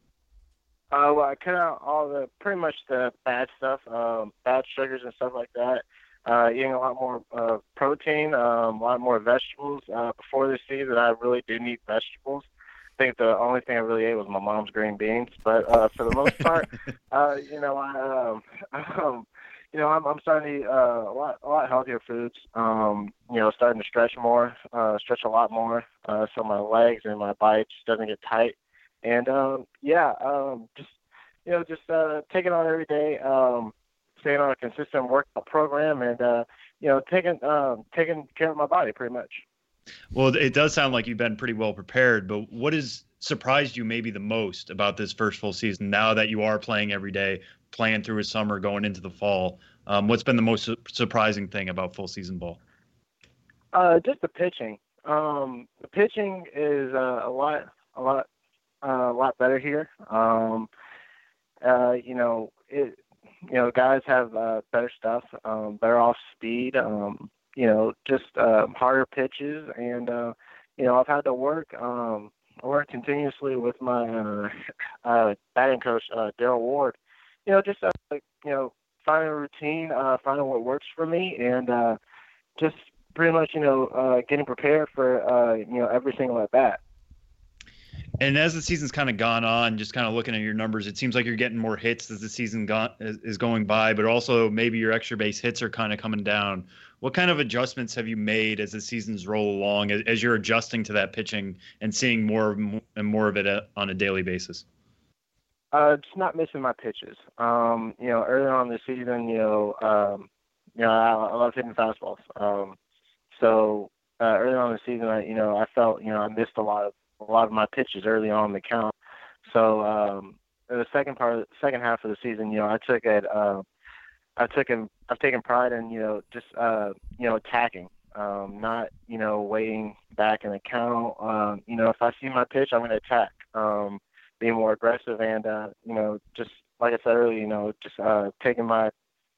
[SPEAKER 4] Uh, well, I cut out all the pretty much the bad stuff, um, bad sugars and stuff like that. Uh, eating a lot more uh, protein, um, a lot more vegetables. Uh, before this season, I really didn't eat vegetables. I think the only thing I really ate was my mom's green beans. But uh, for the most part, uh, you know, I, um, um, you know, I'm, I'm starting to eat uh, a lot, a lot healthier foods. Um, you know, starting to stretch more, uh, stretch a lot more, uh, so my legs and my body just doesn't get tight. And, um, yeah, um, just, you know, just uh, taking on every day, um, staying on a consistent workout program and, uh, you know, taking um, taking care of my body pretty much.
[SPEAKER 3] Well, it does sound like you've been pretty well prepared, but what has surprised you maybe the most about this first full season now that you are playing every day, playing through a summer, going into the fall? Um, what's been the most su- surprising thing about full season ball?
[SPEAKER 4] Uh, just the pitching. Um, the pitching is uh, a lot, a lot, uh, a lot better here. Um, uh, you know, it, you know, guys have uh, better stuff, um, better off speed. Um, you know, just uh, harder pitches, and uh, you know, I've had to work, um, work continuously with my uh, uh, batting coach, uh, Daryl Ward. You know, just uh, you know, finding a routine, uh, finding what works for me, and uh, just pretty much, you know, uh, getting prepared for uh, you know, every single at bat.
[SPEAKER 3] And as the season's kind of gone on, just kind of looking at your numbers, it seems like you're getting more hits as the season gone, is, is going by, but also maybe your extra base hits are kind of coming down. What kind of adjustments have you made as the seasons roll along, as, as you're adjusting to that pitching and seeing more and more of it on a daily basis?
[SPEAKER 4] Uh, just not missing my pitches. Um, you know, early on in the season, you know, um, you know, I, I love hitting fastballs. Um, so uh, early on in the season, I, you know, I felt, you know, I missed a lot of a lot of my pitches early on in the count. So um, in the second part, of the second half of the season, you know, I took it. Uh, I took it. I've taken pride in, you know, just uh, you know, attacking, um, not, you know, waiting back in the count. Um, you know, if I see my pitch, I'm going to attack, um, being more aggressive, and uh, you know, just like I said earlier, you know, just uh, taking my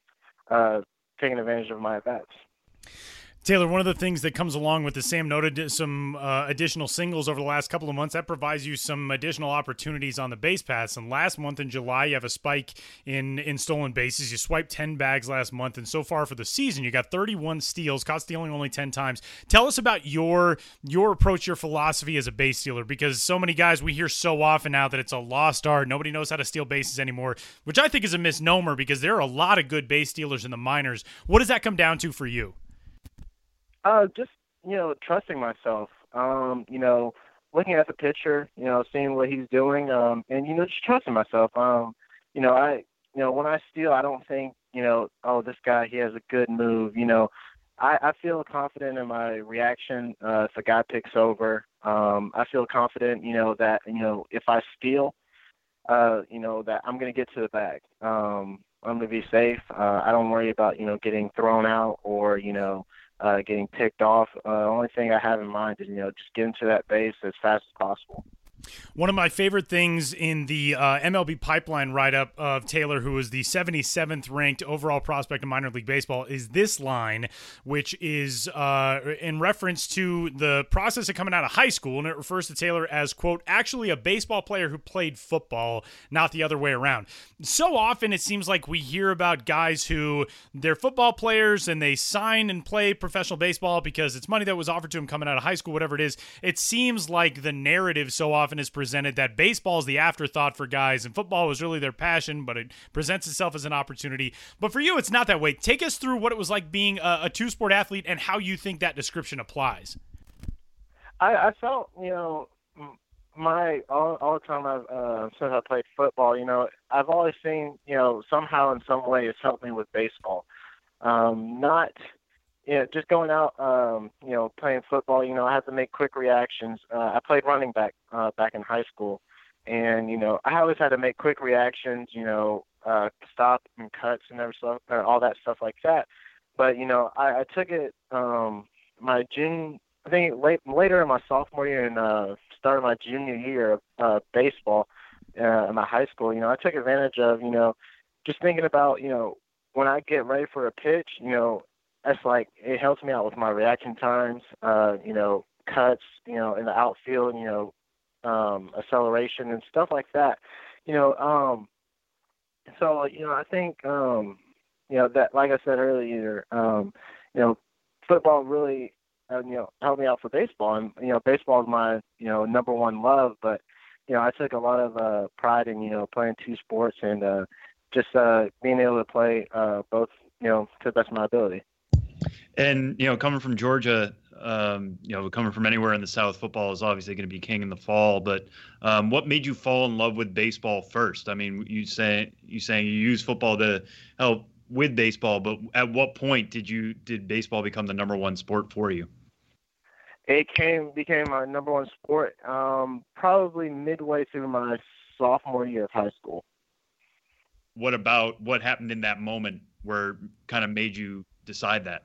[SPEAKER 4] uh, taking advantage of my at bats.
[SPEAKER 2] Taylor, one of the things that comes along with the Sam noted some uh, additional singles over the last couple of months, that provides you some additional opportunities on the base paths. And last month in July, you have a spike in, in stolen bases. You swiped ten bags last month, and so far for the season, you got thirty-one steals, caught stealing only ten times. Tell us about your your approach, your philosophy as a base stealer, because so many guys, we hear so often now that it's a lost art. Nobody knows how to steal bases anymore, which I think is a misnomer because there are a lot of good base stealers in the minors. What does that come down to for you?
[SPEAKER 4] Uh, just, you know, trusting myself, um, you know, looking at the pitcher, you know, seeing what he's doing, um, and, you know, just trusting myself. Um, you know, I, you know, when I steal, I don't think, you know, oh, this guy, he has a good move. You know, I, I feel confident in my reaction. Uh, if a guy picks over, um, I feel confident, you know, that, you know, if I steal, uh, you know, that I'm going to get to the bag. Um, I'm going to be safe. Uh, I don't worry about, you know, getting thrown out or, you know, Uh, getting picked off. Uh, the only thing I have in mind is, you know, just getting to that base as fast as possible.
[SPEAKER 2] One of my favorite things in the uh, M L B pipeline write-up of Taylor, who is the seventy-seventh ranked overall prospect in minor league baseball, is this line, which is uh, in reference to the process of coming out of high school, and it refers to Taylor as, quote, actually a baseball player who played football, not the other way around. So often it seems like we hear about guys who they're football players and they sign and play professional baseball because it's money that was offered to them coming out of high school, whatever it is. It seems like the narrative so often is presented that baseball is the afterthought for guys and football was really their passion, but it presents itself as an opportunity. But for you, it's not that way. Take us through what it was like being a, a two-sport athlete and how you think that description applies.
[SPEAKER 4] I, I felt, you know, my all, all the time I've uh, since I played football, you know, I've always seen, you know, somehow in some way it's helped me with baseball. Um, not, you know, just going out, um, you know, playing football, you know, I have to make quick reactions. Uh, I played running back uh, back in high school, and, you know, I always had to make quick reactions, you know, uh, stop and cuts and every stuff, or all that stuff like that. But, you know, I, I took it um, my junior, I think late, later in my sophomore year and uh, started my junior year of uh, baseball uh, in my high school, you know, I took advantage of, you know, just thinking about, you know, when I get ready for a pitch, you know, that's like, it helps me out with my reaction times, uh, you know, cuts, you know, in the outfield, you know, um, acceleration and stuff like that, you know. Um, so, you know, I think, um, you know, that, like I said earlier, um, you know, football really, uh, you know, helped me out for baseball. And, you know, baseball is my, you know, number one love. But, you know, I took a lot of uh, pride in, you know, playing two sports and uh, just uh, being able to play uh, both, you know, to the best of my ability.
[SPEAKER 3] And, you know, coming from Georgia, um, you know, coming from anywhere in the South, football is obviously going to be king in the fall. But um, what made you fall in love with baseball first? I mean, you say you saying you use football to help with baseball, but at what point did you did baseball become the number one sport for you?
[SPEAKER 4] It came became my number one sport um, probably midway through my sophomore year of high school.
[SPEAKER 3] What about what happened in that moment where kind of made you decide that?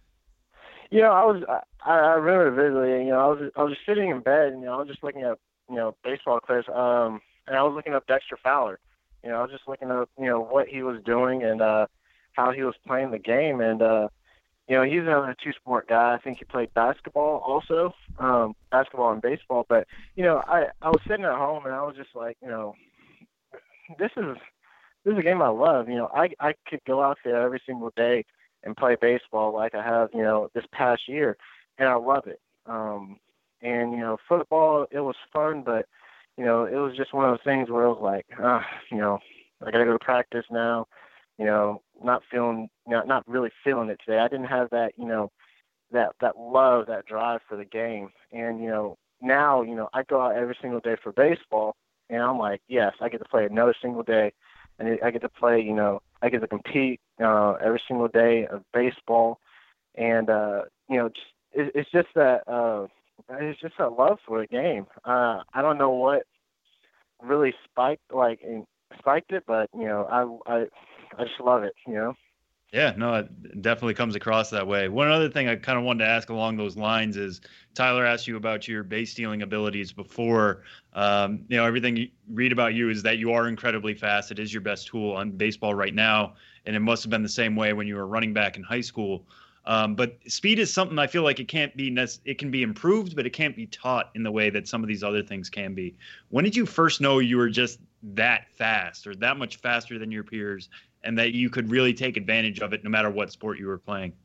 [SPEAKER 4] You know, I was I, I remember vividly. You know, I was I was just sitting in bed, and you know, I was just looking at you know baseball clips, um, and I was looking up Dexter Fowler. You know, I was just looking up you know what he was doing and uh, how he was playing the game, and uh, you know, he's another two-sport guy. I think he played basketball also, um, basketball and baseball. But you know, I I was sitting at home, and I was just like, you know, this is this is a game I love. You know, I I could go out there every single day and play baseball like I have, you know, this past year, and I love it. Um, and, you know, football, it was fun, but, you know, it was just one of those things where it was like, uh, you know, I got to go to practice now, you know, not feeling, not, not really feeling it today. I didn't have that, you know, that, that love, that drive for the game. And, you know, now, you know, I go out every single day for baseball, and I'm like, yes, I get to play another single day, and I get to play, you know, I get to compete uh, every single day of baseball, and uh, you know, just, it, it's just that uh, it's just a love for the game. Uh, I don't know what really spiked like spiked it, but you know, I I I just love it. You know.
[SPEAKER 3] Yeah, no, it definitely comes across that way. One other thing I kind of wanted to ask along those lines is Tyler asked you about your base stealing abilities before. Um, you know, everything you read about you is that you are incredibly fast. It is your best tool on baseball right now, and it must have been the same way when you were running back in high school. Um, but speed is something I feel like it can't be nec- it can be improved, but it can't be taught in the way that some of these other things can be. When did you first know you were just that fast or that much faster than your peers, and that you could really take advantage of it no matter what sport you were playing?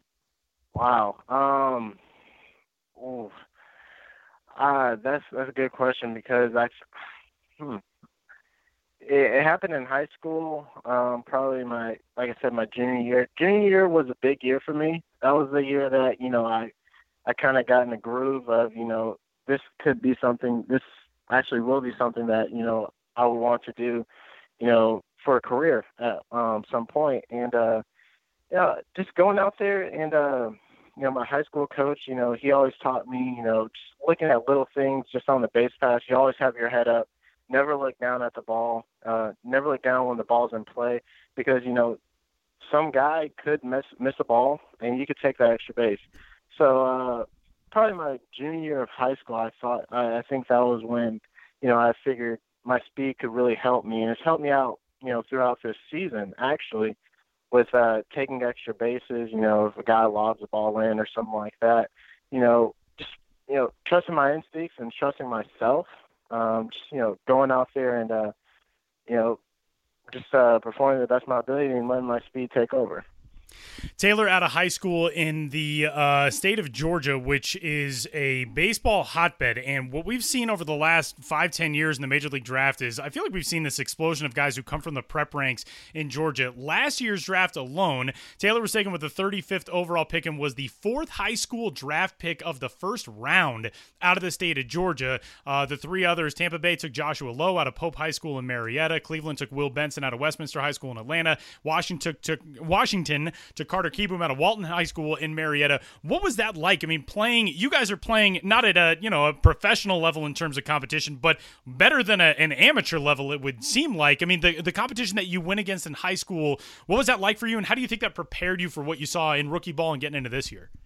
[SPEAKER 4] Wow. Um, ooh, uh, that's that's a good question because I, hmm, it, it happened in high school. Um, probably my, like I said, my junior year. Junior year was a big year for me. That was the year that you know I, I kind of got in the groove of you know this could be something. This actually will be something that you know I would want to do. You know. For a career at um, some point. And, uh, yeah, just going out there and, uh, you know, my high school coach, you know, he always taught me, you know, just looking at little things just on the base pass. You always have your head up, never look down at the ball, uh, never look down when the ball's in play because, you know, some guy could miss, miss a ball and you could take that extra base. So, uh, probably my junior year of high school, I thought, I, I think that was when, you know, I figured my speed could really help me, and it's helped me out, you know, throughout this season actually, with uh, taking extra bases. You know, if a guy lobs a ball in or something like that, you know, just you know, trusting my instincts and trusting myself. Um, just you know, going out there and uh, you know, just uh, performing the best of my ability and letting my speed take over.
[SPEAKER 2] Taylor, out of high school in the uh, state of Georgia, which is a baseball hotbed. And what we've seen over the last five, ten years in the Major League Draft is I feel like we've seen this explosion of guys who come from the prep ranks in Georgia. Last year's draft alone, Taylor was taken with the thirty-fifth overall pick and was the fourth high school draft pick of the first round out of the state of Georgia. Uh, the three others, Tampa Bay took Joshua Lowe out of Pope High School in Marietta. Cleveland took Will Benson out of Westminster High School in Atlanta. Washington took, took Washington to Carter Kieboom out of Walton High School in Marietta. What was that like? I mean, playing, you guys are playing not at a, you know, a professional level in terms of competition, but better than a, an amateur level, it would seem like. I mean, the, the competition that you went against in high school, what was that like for you, and how do you think that prepared you for what you saw in rookie ball and getting into this year?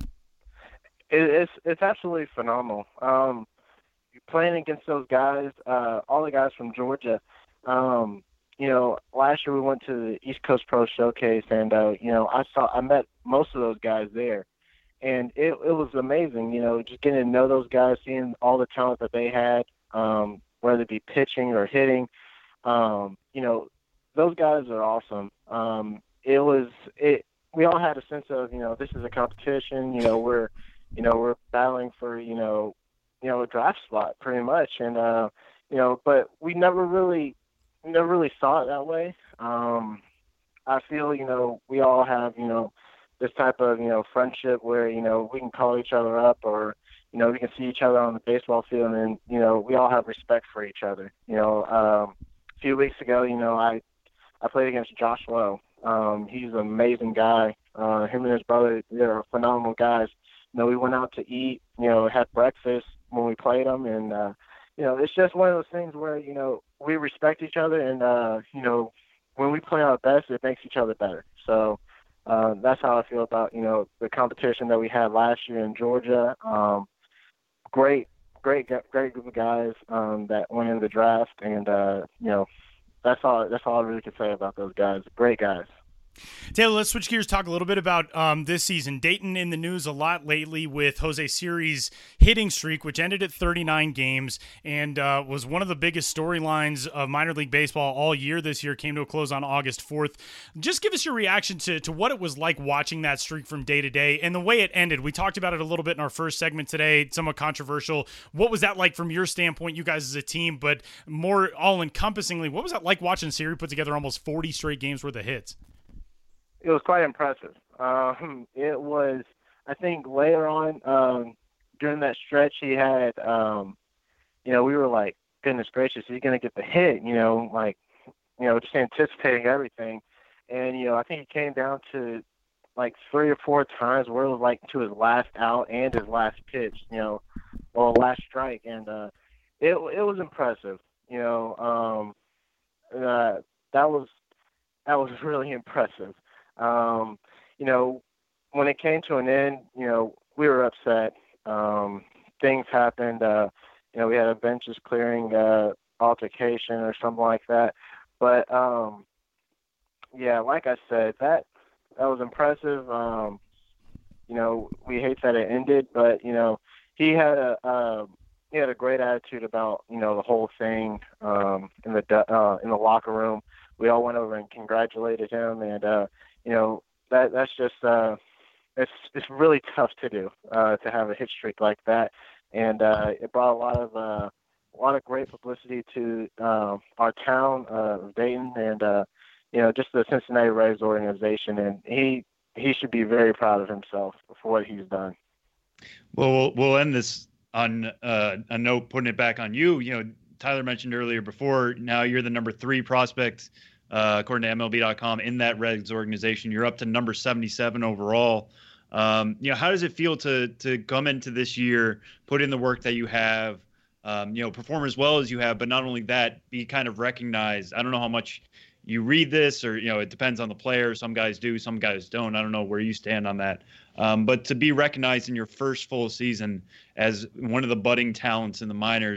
[SPEAKER 4] It, it's it's absolutely phenomenal. Um, playing against those guys, uh, all the guys from Georgia, um, you know, last year we went to the East Coast Pro Showcase, and uh, you know, I saw, I met most of those guys there, and it it was amazing. You know, just getting to know those guys, seeing all the talent that they had, um, whether it be pitching or hitting. Um, you know, those guys are awesome. Um, it was it. We all had a sense of, you know, this is a competition. You know, we're, you know, we're battling for, you know, you know, a draft spot pretty much, and uh, you know, but we never really. Never really saw it that way. Um, I feel, you know, we all have, you know, this type of, you know, friendship where, you know, we can call each other up, or, you know, we can see each other on the baseball field, and, you know, we all have respect for each other. You know, um, a few weeks ago, you know, I, I played against Josh Lowe. Um, he's an amazing guy. Uh, him and his brother, they're phenomenal guys. You know, we went out to eat, you know, had breakfast when we played them, and, uh, you know, it's just one of those things where, you know, we respect each other, and, uh, you know, when we play our best, it makes each other better. So uh, that's how I feel about, you know, the competition that we had last year in Georgia. Um, great, great, great group of guys um, that went in the draft, and, uh, you know, that's all, that's all I really can say about those guys. Great guys.
[SPEAKER 2] Taylor, let's switch gears, talk a little bit about um, this season. Dayton in the news a lot lately with Jose Siri's hitting streak, which ended at thirty-nine games and uh, was one of the biggest storylines of minor league baseball all year this year, came to a close on August fourth. Just give us your reaction to, to what it was like watching that streak from day to day and the way it ended. We talked about it a little bit in our first segment today, somewhat controversial. What was that like from your standpoint, you guys as a team, but more all-encompassingly, what was that like watching Siri put together almost forty straight games worth of hits?
[SPEAKER 4] It was quite impressive. Um, it was, I think, later on um, during that stretch, he had, um, you know, we were like, goodness gracious, he's going to get the hit, you know, like, you know, just anticipating everything. And, you know, I think it came down to like three or four times where it was like to his last out and his last pitch, you know, or last strike. And uh, it it was impressive, you know. Um, uh, that was that was really impressive. Um, you know, when it came to an end, you know, we were upset. Um, things happened. Uh, you know, we had a benches clearing uh, altercation or something like that. But, um, yeah, like I said, that that was impressive. Um, you know, we hate that it ended, but, you know, he had a uh, he had a great attitude about, you know, the whole thing um, in the uh, in the locker room. We all went over and congratulated him, and uh, you know, that that's just uh, it's it's really tough to do uh, to have a hit streak like that, and uh, it brought a lot of uh, a lot of great publicity to uh, our town of Dayton, and uh, you know, just the Cincinnati Reds organization, and he he should be very proud of himself for what he's done.
[SPEAKER 3] Well, we'll, we'll end this on uh, a note putting it back on you. You know, Tyler mentioned earlier before, now you're the number three prospect, uh, according to M L B dot com, in that Reds organization. You're up to number seventy-seven overall. Um, you know, how does it feel to to come into this year, put in the work that you have, um, you know, perform as well as you have, but not only that, be kind of recognized? I don't know how much you read this, or, you know, it depends on the player. Some guys do, some guys don't. I don't know where you stand on that. Um, but to be recognized in your first full season as one of the budding talents in the minors,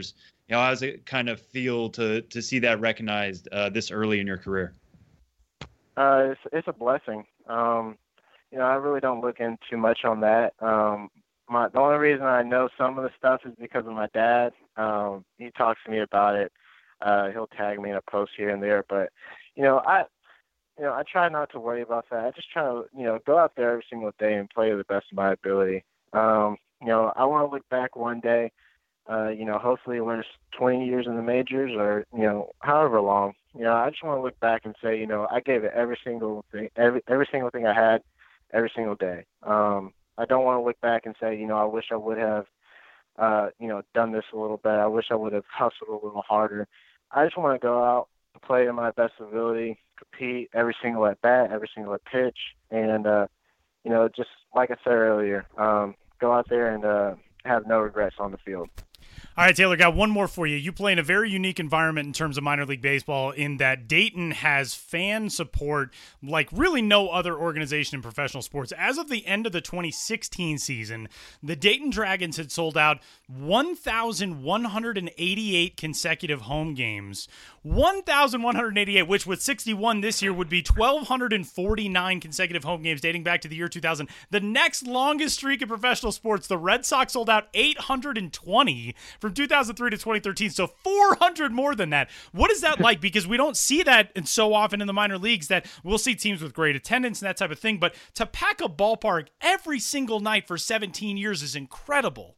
[SPEAKER 3] you know, how does it kind of feel to to see that recognized uh, this early in your career?
[SPEAKER 4] Uh, it's it's a blessing. Um, you know, I really don't look in too much on that. Um, my the only reason I know some of the stuff is because of my dad. Um, he talks to me about it. Uh, he'll tag me in a post here and there, but you know, I you know I try not to worry about that. I just try to you know go out there every single day and play to the best of my ability. Um, you know, I want to look back one day. Uh, you know, hopefully when it's twenty years in the majors or, you know, however long, you know, I just want to look back and say, you know, I gave it every single thing, every, every single thing I had every single day. Um, I don't want to look back and say, you know, I wish I would have, uh, you know, done this a little better. I wish I would have hustled a little harder. I just want to go out and play to my best ability, compete every single at bat, every single at pitch. And, uh, you know, just like I said earlier, um, go out there and uh, have no regrets on the field.
[SPEAKER 2] All right, Taylor, got one more for you. You play in a very unique environment in terms of minor league baseball in that Dayton has fan support like really no other organization in professional sports. As of the end of the twenty sixteen season, the Dayton Dragons had sold out one thousand one hundred eighty-eight consecutive home games. one thousand one hundred eighty-eight, which with sixty-one this year would be one thousand two hundred forty-nine consecutive home games dating back to the year two thousand. The next longest streak in professional sports, the Red Sox sold out eight hundred twenty from two thousand three to twenty thirteen, so four hundred more than that. What is that like? Because we don't see that and so often in the minor leagues that we'll see teams with great attendance and that type of thing, but to pack a ballpark every single night for seventeen years is incredible.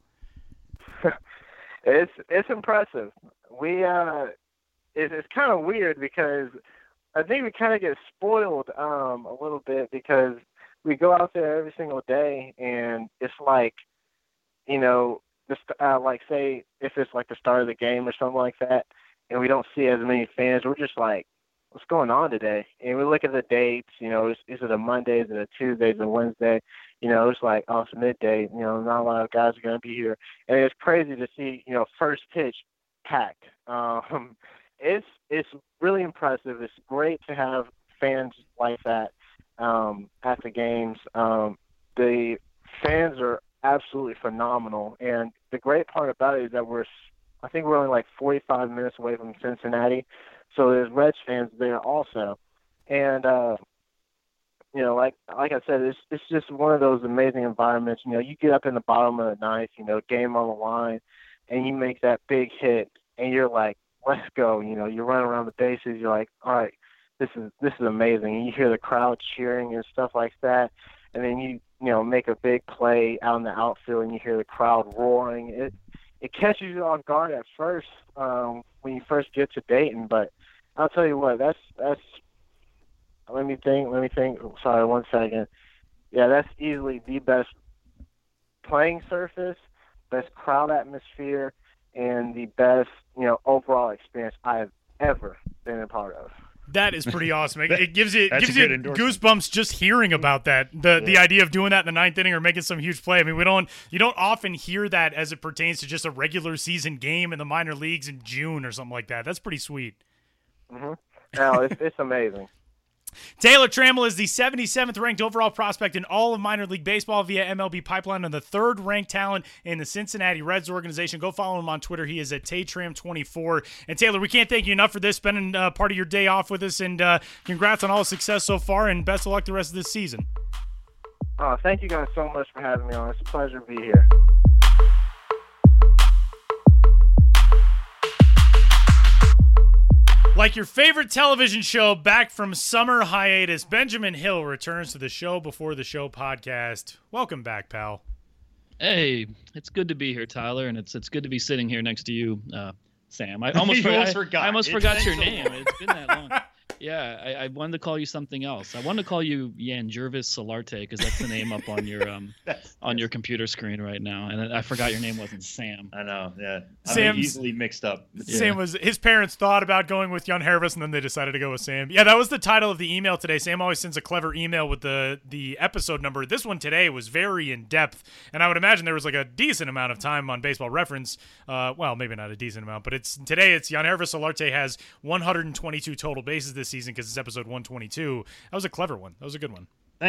[SPEAKER 4] it's it's impressive. We uh, it, it's kind of weird because I think we kind of get spoiled um, a little bit because we go out there every single day and it's like, you know, just uh, like say if it's like the start of the game or something like that, and we don't see as many fans, we're just like, what's going on today? And we look at the dates, you know, is, is it a Monday, is it a Tuesday, is it a Wednesday? You know, it's like, oh, it's midday, you know, not a lot of guys are going to be here. And it's crazy to see, you know, first pitch packed. Um, it's, it's really impressive. It's great to have fans like that um, at the games. Um, the fans are absolutely phenomenal. And the great part about it is that we're, I think we're only like forty-five minutes away from Cincinnati. So there's Reds fans there also. And, uh, you know, like like I said, it's it's just one of those amazing environments. You know, you get up in the bottom of the ninth, you know, game on the line, and you make that big hit, and you're like, let's go. You know, you run around the bases. You're like, all right, this is this is amazing. And you hear the crowd cheering and stuff like that. And then you, you know, make a big play out in the outfield, and you hear the crowd roaring. It it catches you off guard at first um, when you first get to Dayton, but I'll tell you what, that's that's. Let me think. Let me think. Sorry, one second. Yeah, that's easily the best playing surface, best crowd atmosphere, and the best, you know, overall experience I have ever been a part of.
[SPEAKER 2] That is pretty awesome. It, it gives you it gives you
[SPEAKER 3] endorsement.
[SPEAKER 2] goosebumps just hearing about that. The
[SPEAKER 3] yeah.
[SPEAKER 2] the idea of doing that in the ninth inning or making some huge play. I mean, we don't you don't often hear that as it pertains to just a regular season game in the minor leagues in June or something like that. That's pretty sweet.
[SPEAKER 4] Mm-hmm. No, it's it's amazing.
[SPEAKER 2] Taylor Trammell is the seventy-seventh ranked overall prospect in all of minor league baseball via M L B Pipeline and the third ranked talent in the Cincinnati Reds organization. Go follow him on Twitter. He is at Taytram twenty-four. And Taylor, we can't thank you enough for this, spending uh, part of your day off with us, and uh, congrats on all the success so far, and best of luck the rest of this season.
[SPEAKER 4] Oh, thank you guys so much for having me on. It's a pleasure to be here.
[SPEAKER 2] Like your favorite television show back from summer hiatus, Benjamin Hill returns to the Show Before the Show podcast. Welcome back, pal.
[SPEAKER 5] Hey, it's good to be here, Tyler, and it's it's good to be sitting here next to you, uh, Sam. I almost, for,
[SPEAKER 3] almost
[SPEAKER 5] I,
[SPEAKER 3] forgot.
[SPEAKER 5] I almost
[SPEAKER 3] It's
[SPEAKER 5] forgot
[SPEAKER 3] been
[SPEAKER 5] your
[SPEAKER 3] so
[SPEAKER 5] name.
[SPEAKER 3] long.
[SPEAKER 5] It's been that long. Yeah, I, I wanted to call you something else. I wanted to call you Yan Jervis Solarte because that's the name up on your um
[SPEAKER 3] That's-
[SPEAKER 5] on your computer screen right now, and I forgot your name wasn't Sam.
[SPEAKER 3] I know, yeah. I'm
[SPEAKER 2] Sam's-
[SPEAKER 3] easily mixed up.
[SPEAKER 2] Sam was his parents thought about going with Jan Hervis, and then they decided to go with Sam. Yeah, that was the title of the email today. Sam always sends a clever email with the the episode number. This one today was very in depth, and I would imagine there was like a decent amount of time on Baseball Reference. Uh, well, maybe not a decent amount, but it's today. It's Jan Hervis Solarte has one hundred twenty-two total bases this season because it's episode one twenty-two. That was a clever one. That was a good one.
[SPEAKER 3] Thank you.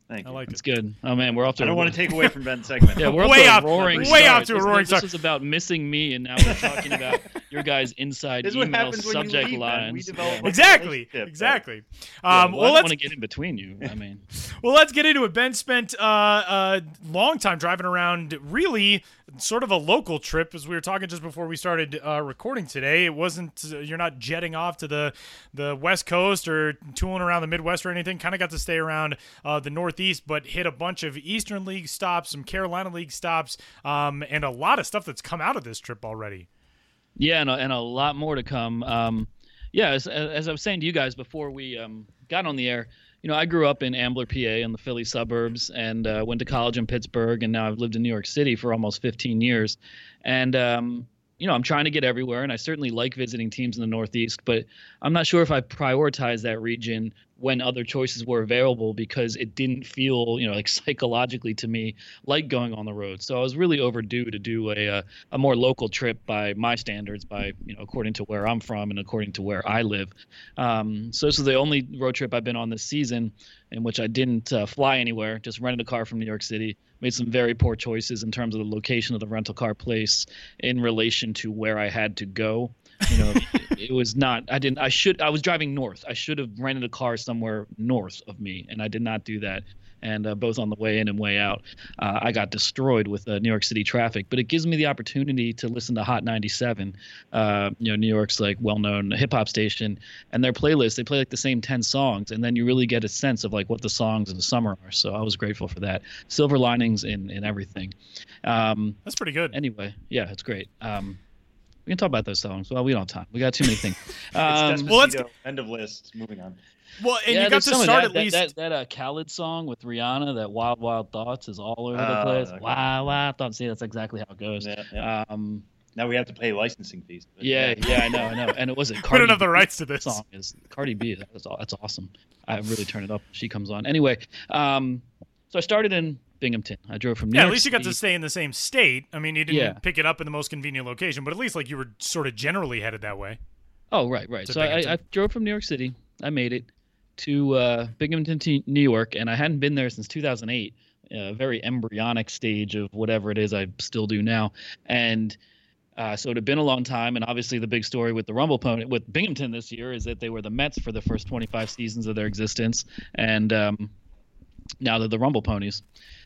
[SPEAKER 3] Thank
[SPEAKER 2] I
[SPEAKER 3] you.
[SPEAKER 2] like
[SPEAKER 5] It's
[SPEAKER 2] it.
[SPEAKER 5] good. Oh man, we're off to.
[SPEAKER 3] I
[SPEAKER 5] a
[SPEAKER 3] don't
[SPEAKER 5] ro-
[SPEAKER 3] want to take away from Ben's segment.
[SPEAKER 5] Yeah, we're
[SPEAKER 2] Way
[SPEAKER 5] off
[SPEAKER 2] off-
[SPEAKER 5] to a roaring
[SPEAKER 2] way
[SPEAKER 5] start.
[SPEAKER 2] off to a
[SPEAKER 5] This-
[SPEAKER 2] roaring
[SPEAKER 5] this,
[SPEAKER 2] start.
[SPEAKER 5] This is about missing me, and now we're talking about your guys' inside
[SPEAKER 3] This is what
[SPEAKER 5] email
[SPEAKER 3] happens when you
[SPEAKER 5] subject
[SPEAKER 3] leave, man. We
[SPEAKER 5] lines.
[SPEAKER 3] develop
[SPEAKER 5] Yeah.
[SPEAKER 3] a
[SPEAKER 2] Exactly.
[SPEAKER 3] relationship,
[SPEAKER 2] Exactly.
[SPEAKER 5] Yeah,
[SPEAKER 2] Um,
[SPEAKER 5] well,
[SPEAKER 2] well,
[SPEAKER 5] I
[SPEAKER 2] let's
[SPEAKER 5] don't want to get in between you. I mean,
[SPEAKER 2] well, let's get into it. Ben spent uh, a long time driving around, really sort of a local trip, as we were talking just before we started uh, recording today. It wasn't uh, you're not jetting off to the the West Coast or tooling around the Midwest or anything. Kind of got to stay around uh, the Northeast, but hit a bunch of Eastern League stops, some Carolina League stops, um, and a lot of stuff that's come out of this trip already.
[SPEAKER 5] yeah, and a, and a lot more to come. Um, yeah, as, as I was saying to you guys before we um, got on the air, you know, I grew up in Ambler, P A, in the Philly suburbs, and uh, went to college in Pittsburgh, and now I've lived in New York City for almost fifteen years. And um, you know, I'm trying to get everywhere, and I certainly like visiting teams in the Northeast, but I'm not sure if I prioritize that region when other choices were available, because it didn't feel, you know, like psychologically to me like going on the road. So I was really overdue to do a a, a more local trip by my standards, by, you know, according to where I'm from and according to where I live. Um, so this is the only road trip I've been on this season in which I didn't uh, fly anywhere, just rented a car from New York City. Made some very poor choices in terms of the location of the rental car place in relation to where I had to go. You know, it, it was not, I didn't, I should, I was driving north. I should have rented a car somewhere north of me, and I did not do that. And uh, both on the way in and way out, uh, I got destroyed with uh, New York City traffic. But it gives me the opportunity to listen to Hot ninety-seven, uh, you know, New York's like well-known hip hop station, and their playlist. They play like the same ten songs, and then you really get a sense of like what the songs of the summer are. So I was grateful for that. Silver linings in in everything. Um,
[SPEAKER 2] That's pretty good.
[SPEAKER 5] anyway, yeah, it's great. Um, we can talk about those songs. Well, we don't have time. We got too many things.
[SPEAKER 3] It's
[SPEAKER 5] Um,
[SPEAKER 2] well, let's
[SPEAKER 3] Despacito, end of list. Moving on.
[SPEAKER 2] Well, and
[SPEAKER 5] yeah,
[SPEAKER 2] you got
[SPEAKER 5] there's
[SPEAKER 2] to
[SPEAKER 5] some of
[SPEAKER 2] start
[SPEAKER 5] that,
[SPEAKER 2] at
[SPEAKER 5] that,
[SPEAKER 2] least.
[SPEAKER 5] that that uh, Khaled song with Rihanna, that Wild Wild Thoughts, is all over the
[SPEAKER 3] Oh,
[SPEAKER 5] place.
[SPEAKER 3] okay.
[SPEAKER 5] Wild Wild Thoughts. See, that's exactly how it goes.
[SPEAKER 3] Yeah, yeah.
[SPEAKER 5] Um,
[SPEAKER 3] Now we have to pay licensing fees. But
[SPEAKER 5] yeah, yeah, I know, I know. And it was a
[SPEAKER 2] we
[SPEAKER 5] Cardi
[SPEAKER 2] don't have the
[SPEAKER 5] B
[SPEAKER 2] rights to this.
[SPEAKER 5] song is Cardi B. That's all. That's awesome. I really turn it up when she comes on. Anyway, um, so I started in Binghamton. I drove from New
[SPEAKER 2] Yeah,
[SPEAKER 5] York
[SPEAKER 2] at least you got to
[SPEAKER 5] City.
[SPEAKER 2] stay in the same state. I mean, you didn't
[SPEAKER 5] Yeah.
[SPEAKER 2] pick it up in the most convenient location, but at least like you were sort of generally headed that way.
[SPEAKER 5] Oh, right, right.
[SPEAKER 2] to
[SPEAKER 5] So I,
[SPEAKER 2] Binghamton.
[SPEAKER 5] I drove from New York City. I made it to uh, Binghamton, to New York, and I hadn't been there since two thousand eight. A very embryonic stage of whatever it is I still do now, and uh, so it had been a long time. And obviously, the big story with the Rumble Pony with Binghamton this year is that they were the Mets for the first twenty-five seasons of their existence, and um, now they're the Rumble Ponies.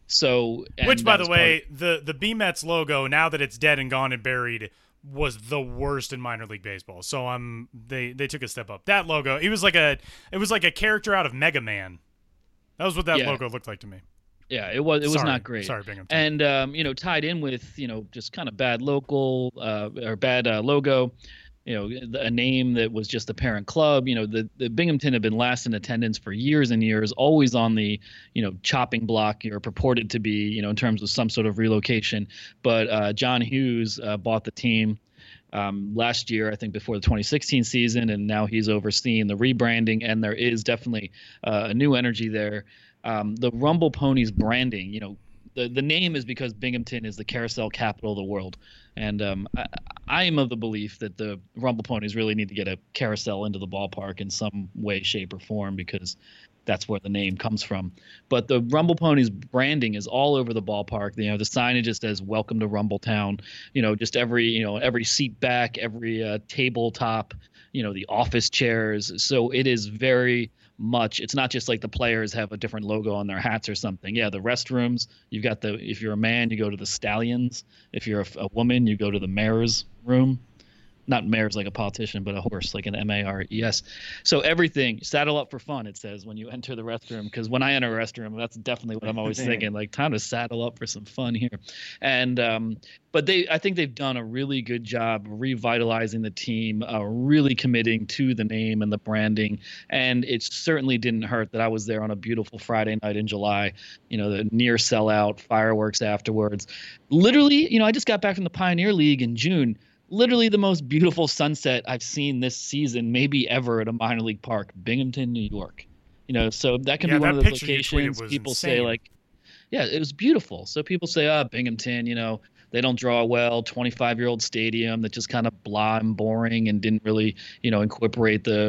[SPEAKER 5] So, and
[SPEAKER 2] Which, by
[SPEAKER 5] that
[SPEAKER 2] the
[SPEAKER 5] was part
[SPEAKER 2] way, the the B Mets logo, now that it's dead and gone and buried, was the worst in minor league baseball. So um, they they took a step up. That logo, it was like a it was like a character out of Mega Man. That was what that
[SPEAKER 5] Yeah.
[SPEAKER 2] logo looked like to me.
[SPEAKER 5] yeah, it was it was
[SPEAKER 2] Sorry.
[SPEAKER 5] not great.
[SPEAKER 2] Sorry, Binghamton.
[SPEAKER 5] And um, you know, tied in with, you know, just kind of bad local uh, or bad uh, logo, you know, a name that was just the parent club. You know, the, the Binghamton had been last in attendance for years and years, always on the, you know, chopping block, or purported to be, you know, in terms of some sort of relocation. But uh, John Hughes uh, bought the team um, last year, I think before the twenty sixteen season, and now he's overseeing the rebranding, and there is definitely uh, a new energy there. Um, the Rumble Ponies branding, you know, the, the name is because Binghamton is the carousel capital of the world. And um, I, I am of the belief that the Rumble Ponies really need to get a carousel into the ballpark in some way, shape, or form, because that's where the name comes from. But the Rumble Ponies branding is all over the ballpark. You know, the signage just says "Welcome to Rumbletown." You know, just every you know every seat back, every uh, tabletop, you know, the office chairs. So it is very much, it's not just like the players have a different logo on their hats or something. Yeah, the restrooms, you've got the, if you're a man, you go to the Stallions. If you're a, a woman, you go to the mayor's room. Not mayor's like a politician, but a horse, like an M A R E S. So everything, saddle up for fun, it says when you enter the restroom. Because when I enter a restroom, that's definitely what I'm always thinking, like time to saddle up for some fun here. And um, but they, I think they've done a really good job revitalizing the team, uh, really committing to the name and the branding. And it certainly didn't hurt that I was there on a beautiful Friday night in July. You know, the near sellout, fireworks afterwards. Literally, you know, I just got back from the Pioneer League in June. Literally the most beautiful sunset I've seen this season, maybe ever, at a minor league park, Binghamton, New York. You know, so that can
[SPEAKER 2] Yeah,
[SPEAKER 5] be one
[SPEAKER 2] that
[SPEAKER 5] of those
[SPEAKER 2] picture you tweeted
[SPEAKER 5] locations
[SPEAKER 2] was
[SPEAKER 5] people say,
[SPEAKER 2] insane.
[SPEAKER 5] like, yeah, it was beautiful. So people say, ah, oh, Binghamton, you know, they don't draw well, twenty-five-year-old stadium that just kind of blah and boring and didn't really, you know, incorporate the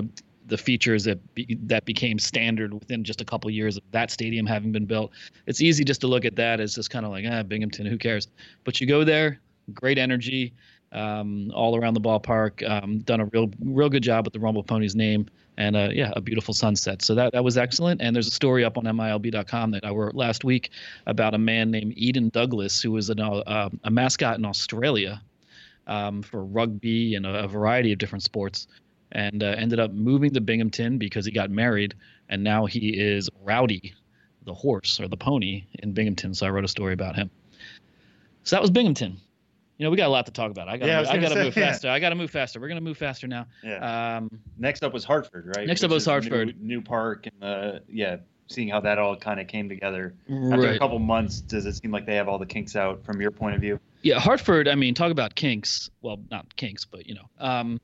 [SPEAKER 5] the features that be, that became standard within just a couple of years of that stadium having been built. It's easy just to look at that as just kind of like, ah, Binghamton, who cares? But you go there, great energy um, all around the ballpark. Um, done a real real good job with the Rumble Ponies name, and uh, yeah, a beautiful sunset. So that that was excellent. And there's a story up on M I L B dot com that I wrote last week about a man named Eden Douglas, who was an, uh, a mascot in Australia um, for rugby and a, a variety of different sports, and uh, ended up moving to Binghamton because he got married, and now he is Rowdy, the horse or the pony in Binghamton. So I wrote a story about him. So that was Binghamton. You know, we got a lot to talk about. I got
[SPEAKER 3] yeah,
[SPEAKER 5] I, I got to move
[SPEAKER 3] yeah.
[SPEAKER 5] faster. I got to move faster. We're gonna move faster now.
[SPEAKER 3] Yeah.
[SPEAKER 5] Um,
[SPEAKER 3] next up was Hartford, right?
[SPEAKER 5] Next up
[SPEAKER 3] Which
[SPEAKER 5] was
[SPEAKER 3] is the
[SPEAKER 5] Hartford.
[SPEAKER 3] New, new park, and uh, yeah, seeing how that all kind of came together
[SPEAKER 5] right.
[SPEAKER 3] after a couple months. Does it seem like they have all the kinks out from your point of view?
[SPEAKER 5] Yeah, Hartford. I mean, talk about kinks. Well, not kinks, but you know, um,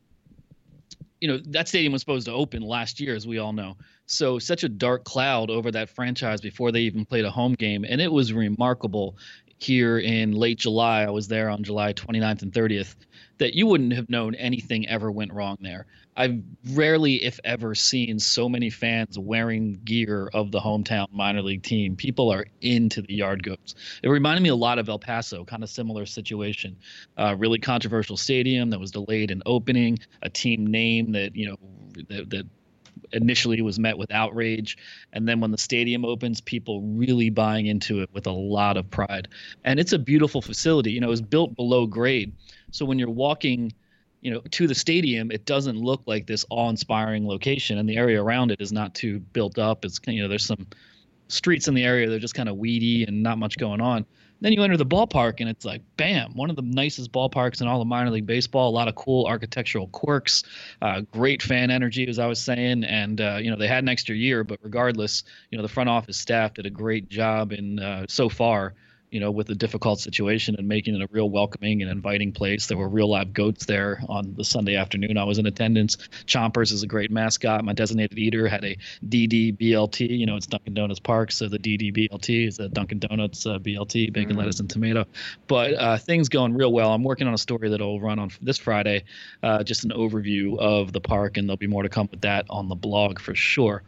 [SPEAKER 5] you know that stadium was supposed to open last year, as we all know. So such a dark cloud over that franchise before they even played a home game, and it was remarkable. Here in late July, I was there on July twenty-ninth and thirtieth, that you wouldn't have known anything ever went wrong there. I've rarely, if ever, seen so many fans wearing gear of the hometown minor league team. People are into the Yard Goats. It reminded me a lot of El Paso, kind of similar situation. Uh, really controversial stadium that was delayed in opening, a team name that, you know, that, that initially was met with outrage, and then when the stadium opens, people really buying into it with a lot of pride. And it's a beautiful facility. You know, it was built below grade, so when you're walking, you know, to the stadium, it doesn't look like this awe-inspiring location, and the area around it is not too built up. It's, you know, there's some streets in the area that are just kind of weedy and not much going on. Then you enter the ballpark, and it's like, bam, one of the nicest ballparks in all of minor league baseball. A lot of cool architectural quirks, uh, great fan energy, as I was saying. And, uh, you know, they had an extra year, but regardless, you know, the front office staff did a great job in uh, so far, you know, with a difficult situation and making it a real welcoming and inviting place. There were real live goats there on the Sunday afternoon. I was in attendance. Chompers is a great mascot. My designated eater had a D D B L T. You know, it's Dunkin' Donuts Park, so the D D B L T is a Dunkin' Donuts uh, B L T, bacon, mm-hmm. lettuce, and tomato. But uh, things going real well. I'm working on a story that will run on this Friday, uh, just an overview of the park, and there'll be more to come with that on the blog for sure.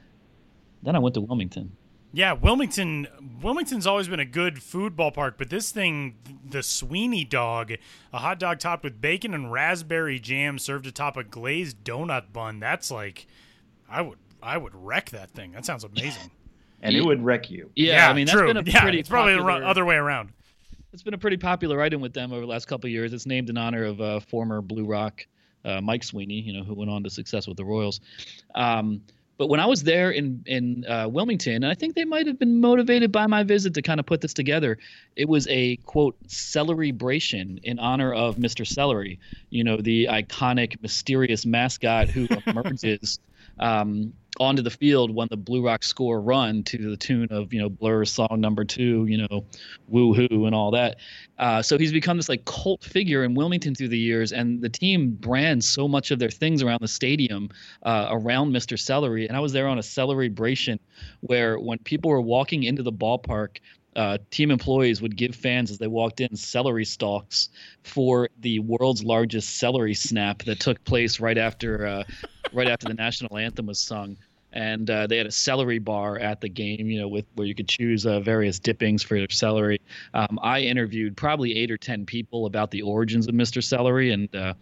[SPEAKER 5] Then I went to Wilmington.
[SPEAKER 2] Yeah, Wilmington. Wilmington's always been a good food ballpark, but this thing, the Sweeney Dog, a hot dog topped with bacon and raspberry jam served atop a glazed donut bun. That's like, I would, I would wreck that thing. That sounds amazing.
[SPEAKER 3] And it would wreck you.
[SPEAKER 5] Yeah,
[SPEAKER 2] yeah
[SPEAKER 5] I mean,
[SPEAKER 2] true.
[SPEAKER 5] that's been a
[SPEAKER 2] yeah,
[SPEAKER 5] pretty
[SPEAKER 2] it's probably
[SPEAKER 5] popular,
[SPEAKER 2] the other way around.
[SPEAKER 5] It's been a pretty popular item with them over the last couple of years. It's named in honor of uh, former Blue Rock uh, Mike Sweeney, you know, who went on to success with the Royals. Um, But when I was there in in uh, Wilmington, and I think they might have been motivated by my visit to kind of put this together, it was a, quote, celebration in honor of Mister Celery, you know, the iconic, mysterious mascot who emerges um, onto the field when the Blue Rock score run to the tune of, you know, Blur's song number two, you know, woo-hoo and all that. Uh, so he's become this like cult figure in Wilmington through the years, and the team brands so much of their things around the stadium uh, around Mister Celery. And I was there on a celebration where when people were walking into the ballpark, uh, team employees would give fans as they walked in celery stalks for the world's largest celery snap that took place right after uh, right after the national anthem was sung. And uh, they had a celery bar at the game, you know, with where you could choose uh, various dippings for your celery. Um, I interviewed probably eight or ten people about the origins of Mister Celery, and uh,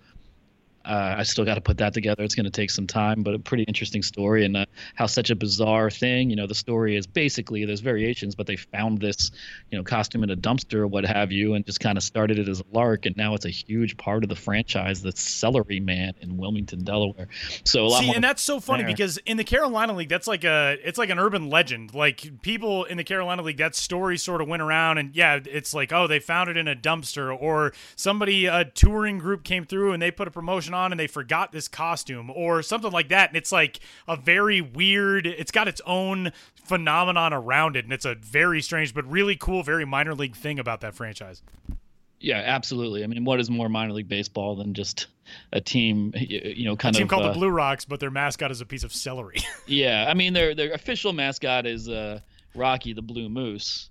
[SPEAKER 5] uh, I still got to put that together. It's going to take some time, but a pretty interesting story, and uh, how such a bizarre thing. You know, the story is basically there's variations, but they found this, you know, costume in a dumpster or what have you, and just kind of started it as a lark, and now it's a huge part of the franchise. The Celery Man in Wilmington, Delaware. So a lot
[SPEAKER 2] See,
[SPEAKER 5] more
[SPEAKER 2] and that's so funny
[SPEAKER 5] there.
[SPEAKER 2] because in the Carolina League, that's like a it's like an urban legend. Like people in the Carolina League, that story sort of went around, and yeah, it's like, oh, they found it in a dumpster, or somebody a touring group came through and they put a promotion on and they forgot this costume or something like that. And it's like a very weird, it's got its own phenomenon around it, and it's a very strange but really cool, very minor league thing about that franchise.
[SPEAKER 5] Yeah, absolutely. I mean, what is more minor league baseball than just a team, you know, kind
[SPEAKER 2] a team
[SPEAKER 5] of
[SPEAKER 2] called
[SPEAKER 5] uh,
[SPEAKER 2] the Blue Rocks, but their mascot is a piece of celery.
[SPEAKER 5] Yeah, I mean, their their official mascot is uh, Rocky the Blue Moose.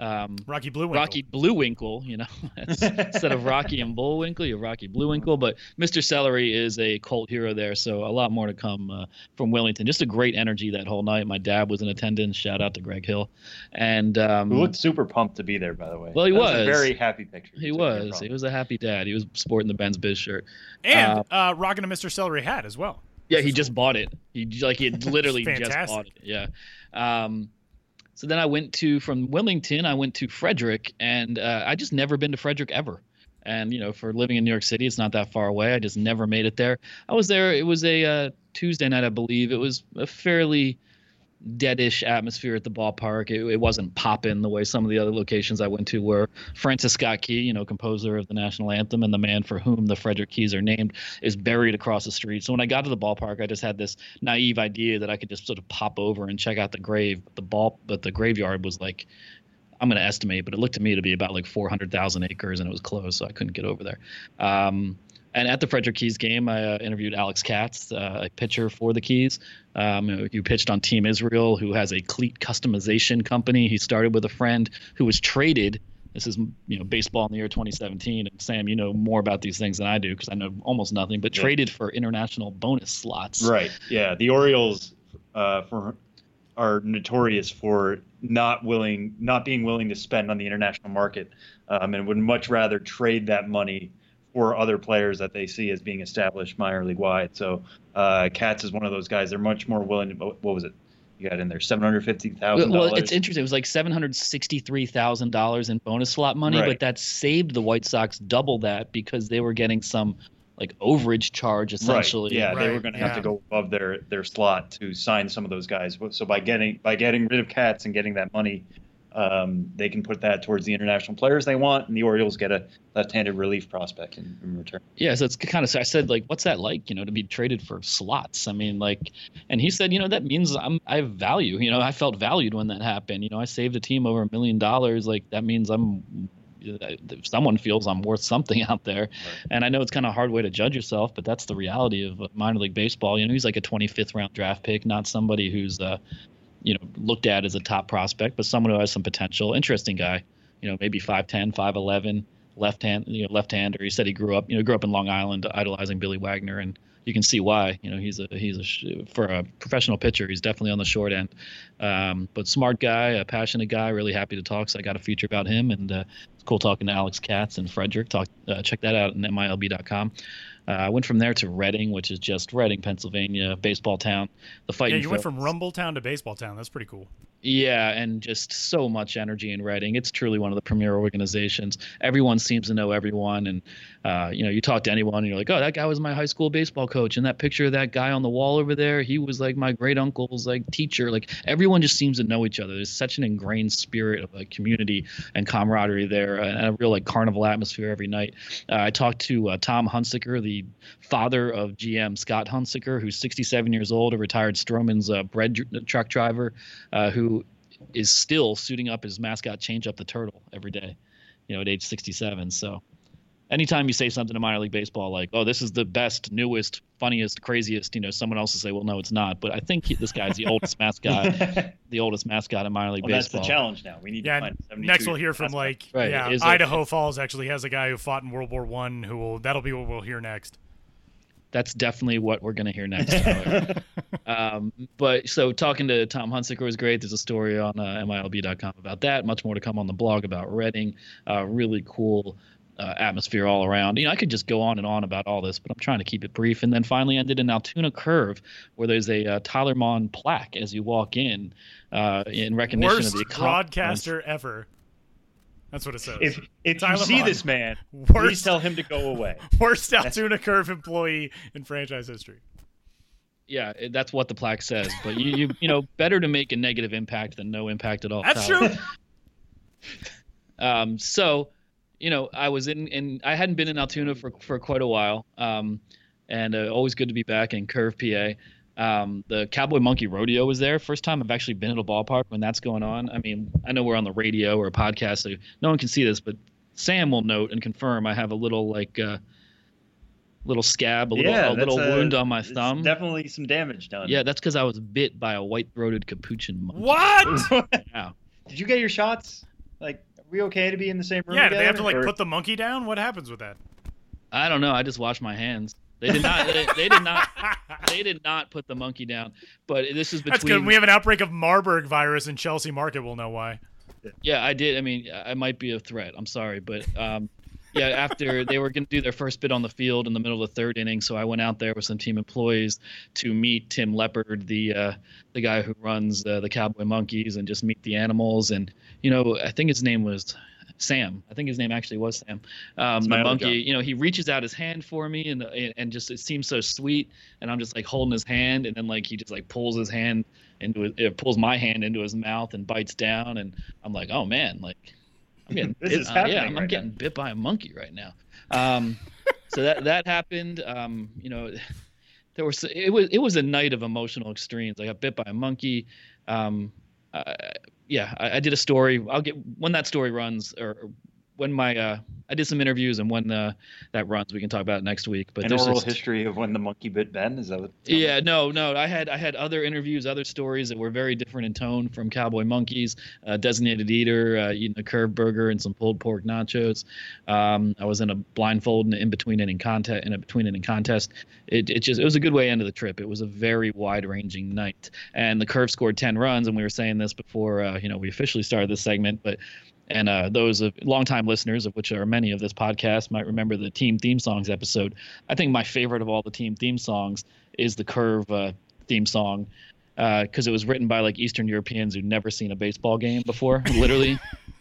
[SPEAKER 5] Um,
[SPEAKER 2] Rocky Bluewinkle.
[SPEAKER 5] Rocky Bluewinkle, you know, instead of Rocky and Bullwinkle, you have Rocky Bluewinkle. But Mister Celery is a cult hero there, so a lot more to come uh, from Willington. Just a great energy that whole night. My dad was in attendance. Shout out to Greg Hill, and um,
[SPEAKER 3] who looked super pumped to be there, by the way.
[SPEAKER 5] Well, he
[SPEAKER 3] that
[SPEAKER 5] was.
[SPEAKER 3] was a very happy picture.
[SPEAKER 5] He was. He was a happy dad. He was sporting the Ben's Biz shirt,
[SPEAKER 2] and
[SPEAKER 5] uh,
[SPEAKER 2] uh, rocking a Mister Celery hat as well.
[SPEAKER 5] Yeah, he just bought it. He like he had literally just
[SPEAKER 2] Fantastic.
[SPEAKER 5] bought it. Yeah. Um, So then I went to, from Wilmington, I went to Frederick, and uh, I just never been to Frederick ever. And, you know, for living in New York City, it's not that far away. I just never made it there. I was there. It was a uh, Tuesday night, I believe. It was a fairly deadish atmosphere at the ballpark. It, it wasn't popping the way some of the other locations I went to were. Francis Scott Key, you know, composer of the national anthem and the man for whom the Frederick Keys are named, is buried across the street. So when I got to the ballpark, I just had this naive idea that I could just sort of pop over and check out the grave. But the ball, but the graveyard was like, I'm going to estimate, but it looked to me to be about like four hundred thousand acres, and it was closed, so I couldn't get over there. Um, And at the Frederick Keys game, I uh, interviewed Alex Katz, uh, a pitcher for the Keys, um, who pitched on Team Israel, who has a cleat customization company. He started with a friend who was traded. This is, you know, baseball in the year twenty seventeen. And Sam, you know more about these things than I do because I know almost nothing, but
[SPEAKER 3] Yeah.
[SPEAKER 5] traded for international bonus slots.
[SPEAKER 3] Right. Yeah. The Orioles uh, for are notorious for not willing, not being willing to spend on the international market, um, and would much rather trade that money for other players that they see as being established minor league wide. So uh, Katz is one of those guys. They're much more willing to, what was it? You got in there seven hundred fifty thousand dollars.
[SPEAKER 5] Well, it's interesting. It was like seven hundred sixty-three thousand dollars in bonus slot money,
[SPEAKER 3] Right.
[SPEAKER 5] but that saved the White Sox double that because they were getting some like overage charge essentially.
[SPEAKER 3] Right. Yeah, they
[SPEAKER 2] Right,
[SPEAKER 3] were going to
[SPEAKER 2] yeah.
[SPEAKER 3] have to go above their their slot to sign some of those guys. So by getting by getting rid of Katz and getting that money, um, they can put that towards the international players they want, and the Orioles get a left-handed relief prospect in, in return.
[SPEAKER 5] Yeah, so it's kind of, I said, like, what's that like, you know, to be traded for slots? I mean, like, and he said, you know, that means I'm, I have value. You know, I felt valued when that happened. You know, I saved a team over a million dollars. Like, that means I'm, if someone feels I'm worth something out there. Right. And I know it's kind of a hard way to judge yourself, but that's the reality of minor league baseball. You know, he's like a twenty-fifth round draft pick, not somebody who's, uh, you know, looked at as a top prospect, but someone who has some potential. Interesting guy, you know, maybe five ten, five eleven, left hand, you know, left hander. He said he grew up, you know, grew up in Long Island, idolizing Billy Wagner, and you can see why. You know, he's a he's a for a professional pitcher, he's definitely on the short end. Um, but smart guy, a passionate guy. Really happy to talk. So I got a feature about him, and uh, it's cool talking to Alex Katz and Frederick. Talk, uh, check that out at M I L B dot com. Uh, I went from there to Reading, which is just Reading, Pennsylvania, baseball town. The fighting.
[SPEAKER 2] Yeah, you went
[SPEAKER 5] Phils.
[SPEAKER 2] from Rumble Town to Baseball Town. That's pretty cool.
[SPEAKER 5] Yeah, and just so much energy in Reading. It's truly one of the premier organizations. Everyone seems to know everyone, and uh, you know, you talk to anyone, and you're like, "Oh, that guy was my high school baseball coach," and that picture of that guy on the wall over there, he was like my great uncle's like teacher. Like everyone just seems to know each other. There's such an ingrained spirit of like community and camaraderie there, and a real like carnival atmosphere every night. Uh, I talked to uh, Tom Hunsaker, the father of G M Scott Hunsaker, who's sixty-seven years old, a retired Stroman's uh, bread dr- truck driver, uh, who is still suiting up his mascot Change Up the Turtle every day, you know, at age sixty-seven. So anytime you say something to minor league baseball like, oh, this is the best, newest, funniest, craziest, you know, someone else will say, well, no, it's not. But I think he, this guy's the oldest mascot, the oldest mascot in minor league
[SPEAKER 3] well,
[SPEAKER 5] baseball.
[SPEAKER 3] That's the challenge now. We need
[SPEAKER 2] Yeah,
[SPEAKER 3] to find a
[SPEAKER 2] next we'll hear from
[SPEAKER 3] mascot.
[SPEAKER 2] like
[SPEAKER 5] Right,
[SPEAKER 2] yeah,
[SPEAKER 5] is
[SPEAKER 2] Idaho
[SPEAKER 5] it-
[SPEAKER 2] Falls actually has a guy who fought in World War One who will that'll be what we'll hear next.
[SPEAKER 5] That's definitely what we're going to hear next. Tyler. um, but so talking to Tom Hunsaker was great. There's a story on uh, M I L B dot com about that. Much more to come on the blog about Reading. Uh, really cool uh, atmosphere all around. You know, I could just go on and on about all this, but I'm trying to keep it brief. And then finally ended in Altoona Curve, where there's a uh, Tyler Mon plaque as you walk in uh, in recognition
[SPEAKER 2] Worst
[SPEAKER 5] of the
[SPEAKER 2] broadcaster ever. That's what it says.
[SPEAKER 3] If if
[SPEAKER 2] Tyler
[SPEAKER 3] you see
[SPEAKER 2] Mon.
[SPEAKER 3] this man,
[SPEAKER 2] Worst-
[SPEAKER 3] please tell him to go away.
[SPEAKER 2] Worst Altoona Curve employee in franchise history.
[SPEAKER 5] Yeah, it- that's what the plaque says. But you, you, you know, better to make a negative impact than no impact at all.
[SPEAKER 2] That's
[SPEAKER 5] Tyler.
[SPEAKER 2] true.
[SPEAKER 5] Um, so, you know, I was in, in I hadn't been in Altoona for, for quite a while. Um, and uh, always good to be back in Curve, P A. Um, the Cowboy Monkey Rodeo was there. First time I've actually been at a ballpark when that's going on. I mean, I know we're on the radio or a podcast, so no one can see this, but Sam will note and confirm I have a little like uh, little scab, a little,
[SPEAKER 3] yeah,
[SPEAKER 5] a little
[SPEAKER 3] that's
[SPEAKER 5] wound on my
[SPEAKER 3] it's
[SPEAKER 5] thumb.
[SPEAKER 3] Definitely some damage done.
[SPEAKER 5] Yeah, that's because I was bit by a white-throated capuchin monkey.
[SPEAKER 2] What?
[SPEAKER 5] Yeah.
[SPEAKER 3] Did you get your shots? Like, are we okay to be in the same room?
[SPEAKER 2] Yeah, do
[SPEAKER 3] together,
[SPEAKER 2] they have to like
[SPEAKER 3] or...
[SPEAKER 2] put the monkey down? What happens with that?
[SPEAKER 5] I don't know. I just washed my hands. They did not. they, they did not. They did not put the monkey down. But this is between.
[SPEAKER 2] That's good. When we have an outbreak of Marburg virus in Chelsea Market, we'll know why.
[SPEAKER 5] Yeah, I did. I mean, I might be a threat. I'm sorry, but um, yeah. After they were going to do their first bit on the field in the middle of the third inning, so I went out there with some team employees to meet Tim Leopard, the uh, the guy who runs uh, the Cowboy Monkeys, and just meet the animals. And you know, I think his name was Sam. I think his name actually was Sam. Um, the monkey, you know, he reaches out his hand for me, and and just it seems so sweet. And I'm just like holding his hand, and then like he just like pulls his hand into his, it pulls my hand into his mouth and bites down, and I'm like, oh man, like I'm getting
[SPEAKER 3] this
[SPEAKER 5] bit,
[SPEAKER 3] is
[SPEAKER 5] uh,
[SPEAKER 3] happening
[SPEAKER 5] yeah, I'm,
[SPEAKER 3] right
[SPEAKER 5] I'm getting
[SPEAKER 3] now.
[SPEAKER 5] bit by a monkey right now. Um, so that that happened. Um, you know, there was it was it was a night of emotional extremes. I got bit by a monkey. Um, uh, yeah, I, I did a story. I'll get when that story runs, or, or when my uh, I did some interviews, and when uh, that runs, we can talk about it next week. But
[SPEAKER 3] An
[SPEAKER 5] there's
[SPEAKER 3] oral
[SPEAKER 5] just,
[SPEAKER 3] history of when the monkey bit Ben. Is that what?
[SPEAKER 5] yeah, no, no. I had I had other interviews, other stories that were very different in tone from Cowboy Monkeys, uh, Designated Eater, uh, eating a curved burger and some pulled pork nachos. Um, I was in a blindfold in, in between inning contest, in a between inning contest. It it just it was a good way into the trip. It was a very wide ranging night, and the Curve scored ten runs, and we were saying this before uh, you know we officially started this segment, but. And uh, those of longtime listeners, of which are many of this podcast, might remember the Team Theme Songs episode. I think my favorite of all the Team Theme Songs is the Curve uh, theme song, because uh, it was written by like Eastern Europeans who'd never seen a baseball game before, literally.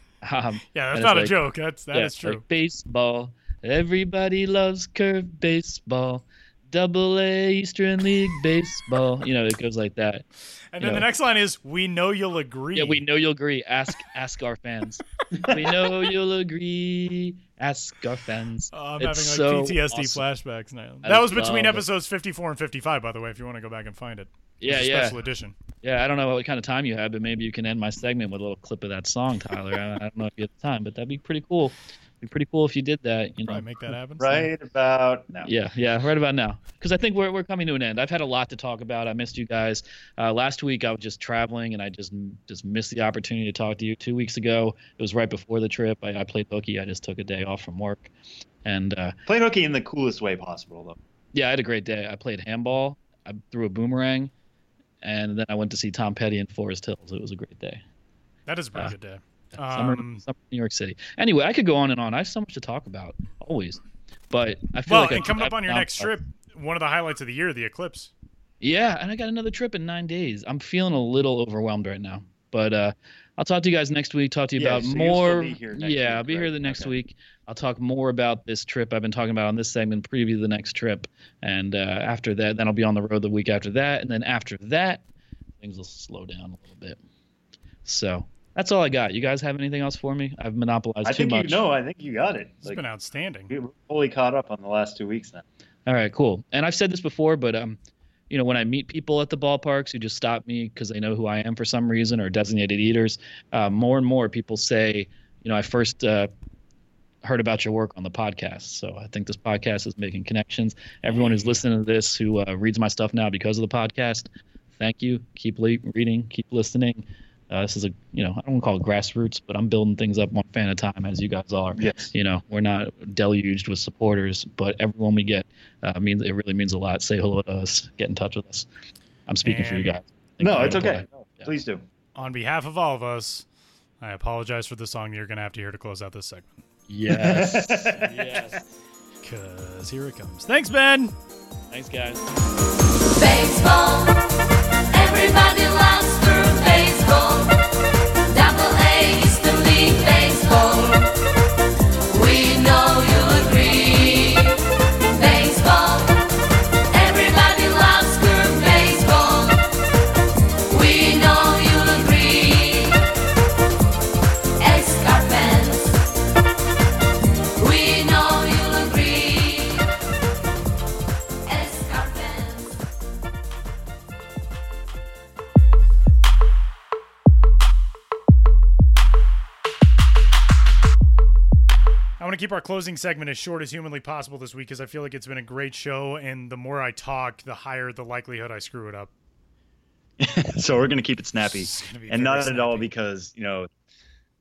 [SPEAKER 5] Um,
[SPEAKER 2] yeah, that's not a like, joke. That's that
[SPEAKER 5] yeah,
[SPEAKER 2] is true.
[SPEAKER 5] Like baseball, everybody loves Curve baseball. Double A Eastern League baseball. You know, it goes like that.
[SPEAKER 2] And
[SPEAKER 5] you
[SPEAKER 2] then
[SPEAKER 5] know.
[SPEAKER 2] the next line is, "We know you'll agree."
[SPEAKER 5] Yeah, we know you'll agree. Ask, ask our fans. We know you'll agree. Ask our fans.
[SPEAKER 2] Oh, I'm
[SPEAKER 5] it's
[SPEAKER 2] having like
[SPEAKER 5] so
[SPEAKER 2] P T S D
[SPEAKER 5] awesome.
[SPEAKER 2] flashbacks now.
[SPEAKER 5] I
[SPEAKER 2] That was between
[SPEAKER 5] love
[SPEAKER 2] episodes fifty-four and fifty-five, by the way. If you want to go back and find it.
[SPEAKER 5] Yeah,
[SPEAKER 2] it's a
[SPEAKER 5] yeah.
[SPEAKER 2] Special edition.
[SPEAKER 5] Yeah, I don't know what kind of time you have, but maybe you can end my segment with a little clip of that song, Tyler. I, I don't know if you have the time, but that'd be pretty cool. It'd be pretty cool if you did that. You
[SPEAKER 2] Probably
[SPEAKER 5] know,
[SPEAKER 2] make that happen.
[SPEAKER 3] Right about now.
[SPEAKER 5] Yeah, yeah, right about now. Because I think we're we're coming to an end. I've had a lot to talk about. I missed you guys. Uh, last week I was just traveling, and I just just missed the opportunity to talk to you. Two weeks ago, it was right before the trip. I, I played hooky. I just took a day off from work, and uh,
[SPEAKER 3] played hooky in the coolest way possible, though.
[SPEAKER 5] Yeah, I had a great day. I played handball. I threw a boomerang, and then I went to see Tom Petty in Forest Hills. It was a great day.
[SPEAKER 2] That is a pretty
[SPEAKER 5] Uh,
[SPEAKER 2] good day.
[SPEAKER 5] Summer,
[SPEAKER 2] Um,
[SPEAKER 5] summer in New York City. Anyway, I could go on and on. I have so much to talk about, always. But I feel
[SPEAKER 2] well,
[SPEAKER 5] like
[SPEAKER 2] and
[SPEAKER 5] I,
[SPEAKER 2] coming
[SPEAKER 5] I,
[SPEAKER 2] up on your
[SPEAKER 5] I,
[SPEAKER 2] next trip, one of the highlights of the year, the eclipse.
[SPEAKER 5] Yeah, and I got another trip in nine days. I'm feeling a little overwhelmed right now. But uh, I'll talk to you guys next week. Talk to you
[SPEAKER 3] Yeah,
[SPEAKER 5] about
[SPEAKER 3] so you'll
[SPEAKER 5] more.
[SPEAKER 3] still be here next
[SPEAKER 5] yeah,
[SPEAKER 3] week,
[SPEAKER 5] I'll be
[SPEAKER 3] right?
[SPEAKER 5] here the next
[SPEAKER 3] Okay.
[SPEAKER 5] week. I'll talk more about this trip I've been talking about on this segment, preview the next trip. And uh, after that, then I'll be on the road the week after that. And then after that, things will slow down a little bit. So that's all I got. You guys have anything else for me? I've monopolized
[SPEAKER 3] I
[SPEAKER 5] too
[SPEAKER 3] think
[SPEAKER 5] much.
[SPEAKER 3] you know. I think you got it.
[SPEAKER 2] It's
[SPEAKER 3] Like,
[SPEAKER 2] been outstanding.
[SPEAKER 3] we're fully caught up on the last two weeks now.
[SPEAKER 5] All right, cool. And I've said this before, but um, you know, when I meet people at the ballparks who just stop me because they know who I am for some reason, or designated eaters, uh, more and more people say, you know, I first uh, heard about your work on the podcast. So I think this podcast is making connections. Everyone who's listening to this who uh, reads my stuff now because of the podcast, thank you. Keep le- reading, keep listening. Uh, this is a, you know, I don't want to call it grassroots, but I'm building things up one fan at a time, as you guys are.
[SPEAKER 3] Yes.
[SPEAKER 5] You know, we're not deluged with supporters, but everyone we get uh, means it really means a lot. Say hello to us. Get in touch with us. I'm speaking for you
[SPEAKER 2] And-
[SPEAKER 5] guys.
[SPEAKER 3] No,
[SPEAKER 5] Thank
[SPEAKER 3] it's
[SPEAKER 5] you.
[SPEAKER 3] okay.
[SPEAKER 5] Yeah.
[SPEAKER 3] Please do.
[SPEAKER 2] On behalf of all of us, I apologize for the song you're going to have to hear to close out this segment.
[SPEAKER 5] Yes. Yes.
[SPEAKER 2] Because here it comes. Thanks, Ben.
[SPEAKER 5] Thanks, guys.
[SPEAKER 6] Baseball, everybody loves through baseball. Double A Eastern League baseball. We know you'll agree. Baseball, everybody loves through baseball. We know you'll agree. Escar fans, we know you'll agree. Escar fans.
[SPEAKER 2] I want to keep our closing segment as short as humanly possible this week because I feel like it's been a great show, and the more I talk, the higher the likelihood I screw it up.
[SPEAKER 3] So we're going to keep it snappy,
[SPEAKER 2] It's gonna be
[SPEAKER 3] and
[SPEAKER 2] very
[SPEAKER 3] not at all
[SPEAKER 2] snappy.
[SPEAKER 3] because you know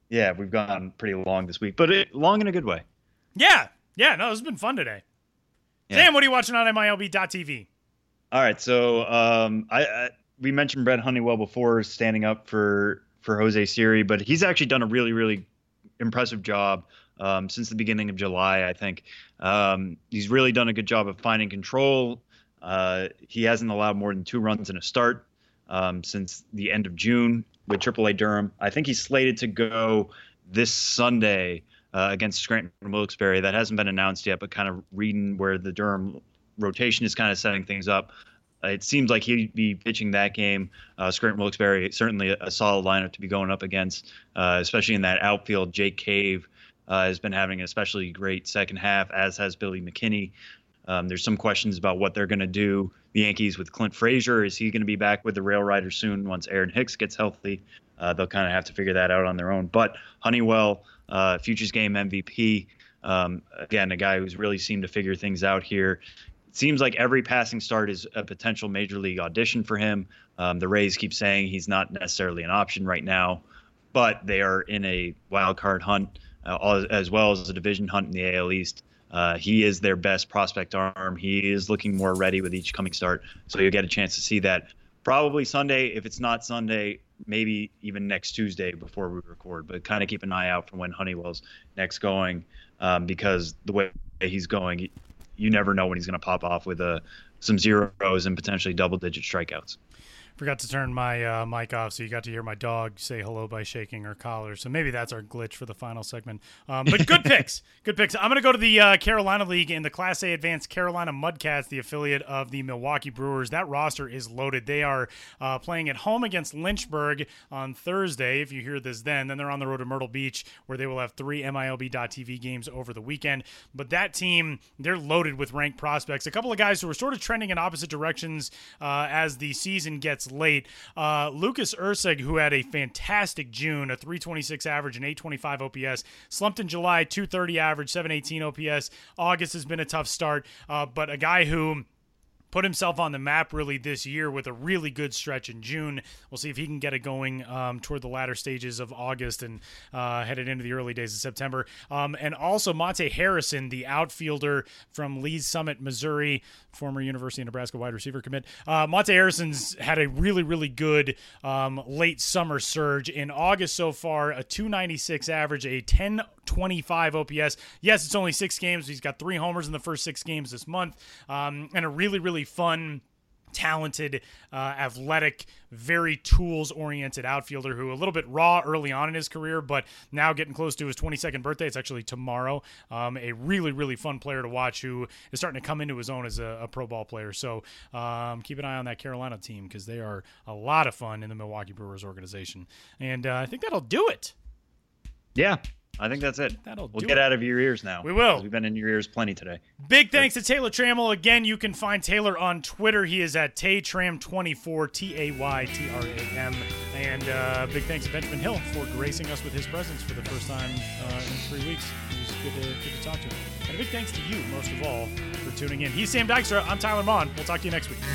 [SPEAKER 3] Yeah, we've gone pretty long this week, but it, long in a good way.
[SPEAKER 2] Yeah. Yeah, no, this has been fun today.
[SPEAKER 3] Yeah.
[SPEAKER 2] Sam, what are you watching on M I L B dot T V?
[SPEAKER 3] All right, so um, I, I we mentioned Brett Honeywell before standing up for for Jose Siri, but he's actually done a really, really impressive job um, since the beginning of July, I think. Um, he's really done a good job of finding control. Uh, he hasn't allowed more than two runs in a start um, since the end of June with triple A Durham. I think he's slated to go this Sunday uh, against Scranton Wilkes-Barre. That hasn't been announced yet, but kind of reading where the Durham rotation is kind of setting things up. Uh, it seems like he'd be pitching that game. Uh, Scranton Wilkes-Barre, certainly a, a solid lineup to be going up against, uh, especially in that outfield. Jake Cave uh, has been having an especially great second half, as has Billy McKinney. Um, there's some questions about what they're going to do. The Yankees with Clint Frazier, is he going to be back with the Rail Riders soon once Aaron Hicks gets healthy? Uh, they'll kind of have to figure that out on their own. But Honeywell, uh, Futures Game M V P, um, again, a guy who's really seemed to figure things out here. It seems like every passing start is a potential major league audition for him. Um, the Rays keep saying he's not necessarily an option right now, but they are in a wild card hunt uh, as well as a division hunt in the A L East. Uh, he is their best prospect arm. He is looking more ready with each coming start, so you'll get a chance to see that probably Sunday. If it's not Sunday, maybe even next Tuesday before we record. But kind of keep an eye out for when Honeywell's next going, um, because the way he's going, you never know when he's going to pop off with uh, some zeros and potentially double-digit strikeouts.
[SPEAKER 2] Forgot to turn my uh, mic off, so you got to hear my dog say hello by shaking her collar. So maybe that's our glitch for the final segment. Um, but good picks. Good picks. I'm going to go to the uh, Carolina League in the Class A Advanced Carolina Mudcats, the affiliate of the Milwaukee Brewers. That roster is loaded. They are uh, playing at home against Lynchburg on Thursday. If you hear this then, then they're on the road to Myrtle Beach, where they will have three M I L B dot T V games over the weekend. But that team, they're loaded with ranked prospects. A couple of guys who are sort of trending in opposite directions uh, as the season gets late. Uh, Lucas Ursig, who had a fantastic June, a three twenty-six average and eight twenty-five O P S, slumped in July, two thirty average, seven eighteen O P S. August has been a tough start, uh, but a guy who put himself on the map really this year with a really good stretch in June. We'll see if he can get it going um, toward the latter stages of August and uh, headed into the early days of September. Um, and also Monte Harrison, the outfielder from Lee's Summit, Missouri, former University of Nebraska wide receiver commit. Uh, Monte Harrison's had a really, really good um, late summer surge. In August so far, a two ninety-six average, a ten twenty-five O P S. Yes, it's only six games. He's got three homers in the first six games this month, um, and a really, really fun, talented, uh, athletic, very tools-oriented outfielder who a little bit raw early on in his career, but now getting close to his twenty-second birthday. It's actually tomorrow. Um, a really, really fun player to watch who is starting to come into his own as a, a pro ball player. So um, keep an eye on that Carolina team because they are a lot of fun in the Milwaukee Brewers organization. And uh, I think that'll do it.
[SPEAKER 3] Yeah. I think that's it.
[SPEAKER 2] That'll
[SPEAKER 3] we'll
[SPEAKER 2] do
[SPEAKER 3] get
[SPEAKER 2] it.
[SPEAKER 3] out of your ears now.
[SPEAKER 2] We will.
[SPEAKER 3] We've been in your ears plenty today.
[SPEAKER 2] Big thanks to Taylor Trammell. Again, you can find Taylor on Twitter. He is at Taytram twenty-four, T A Y T R A M. And uh, big thanks to Benjamin Hill for gracing us with his presence for the first time uh, in three weeks. It was good to, good to talk to him. And a big thanks to you, most of all, for tuning in. He's Sam Dykstra. I'm Tyler Mon. We'll talk to you next week.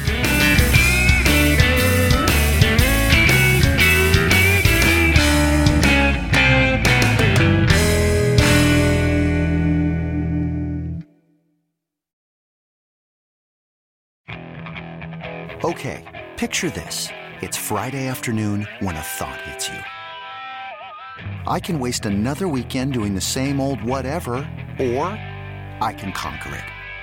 [SPEAKER 7] Okay, picture this. It's Friday afternoon when a thought hits you. I can waste another weekend doing the same old whatever, or I can conquer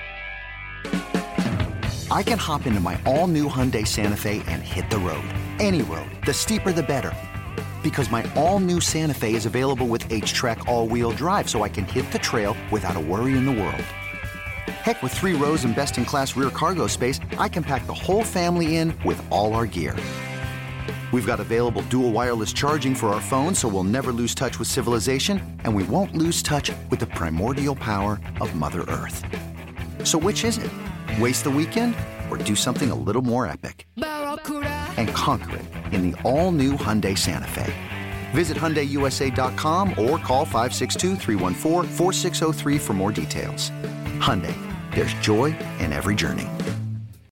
[SPEAKER 7] it. I can hop into my all-new Hyundai Santa Fe and hit the road. Any road. The steeper the better. Because my all-new Santa Fe is available with H-Track all-wheel drive, so I can hit the trail without a worry in the world. Heck, with three rows and best-in-class rear cargo space, I can pack the whole family in with all our gear. We've got available dual wireless charging for our phones, so we'll never lose touch with civilization, and we won't lose touch with the primordial power of Mother Earth. So which is it? Waste the weekend or do something a little more epic? And conquer it in the all-new Hyundai Santa Fe. Visit Hyundai U S A dot com or call five six two, three one four, four six zero three for more details. Hyundai, there's joy in every journey.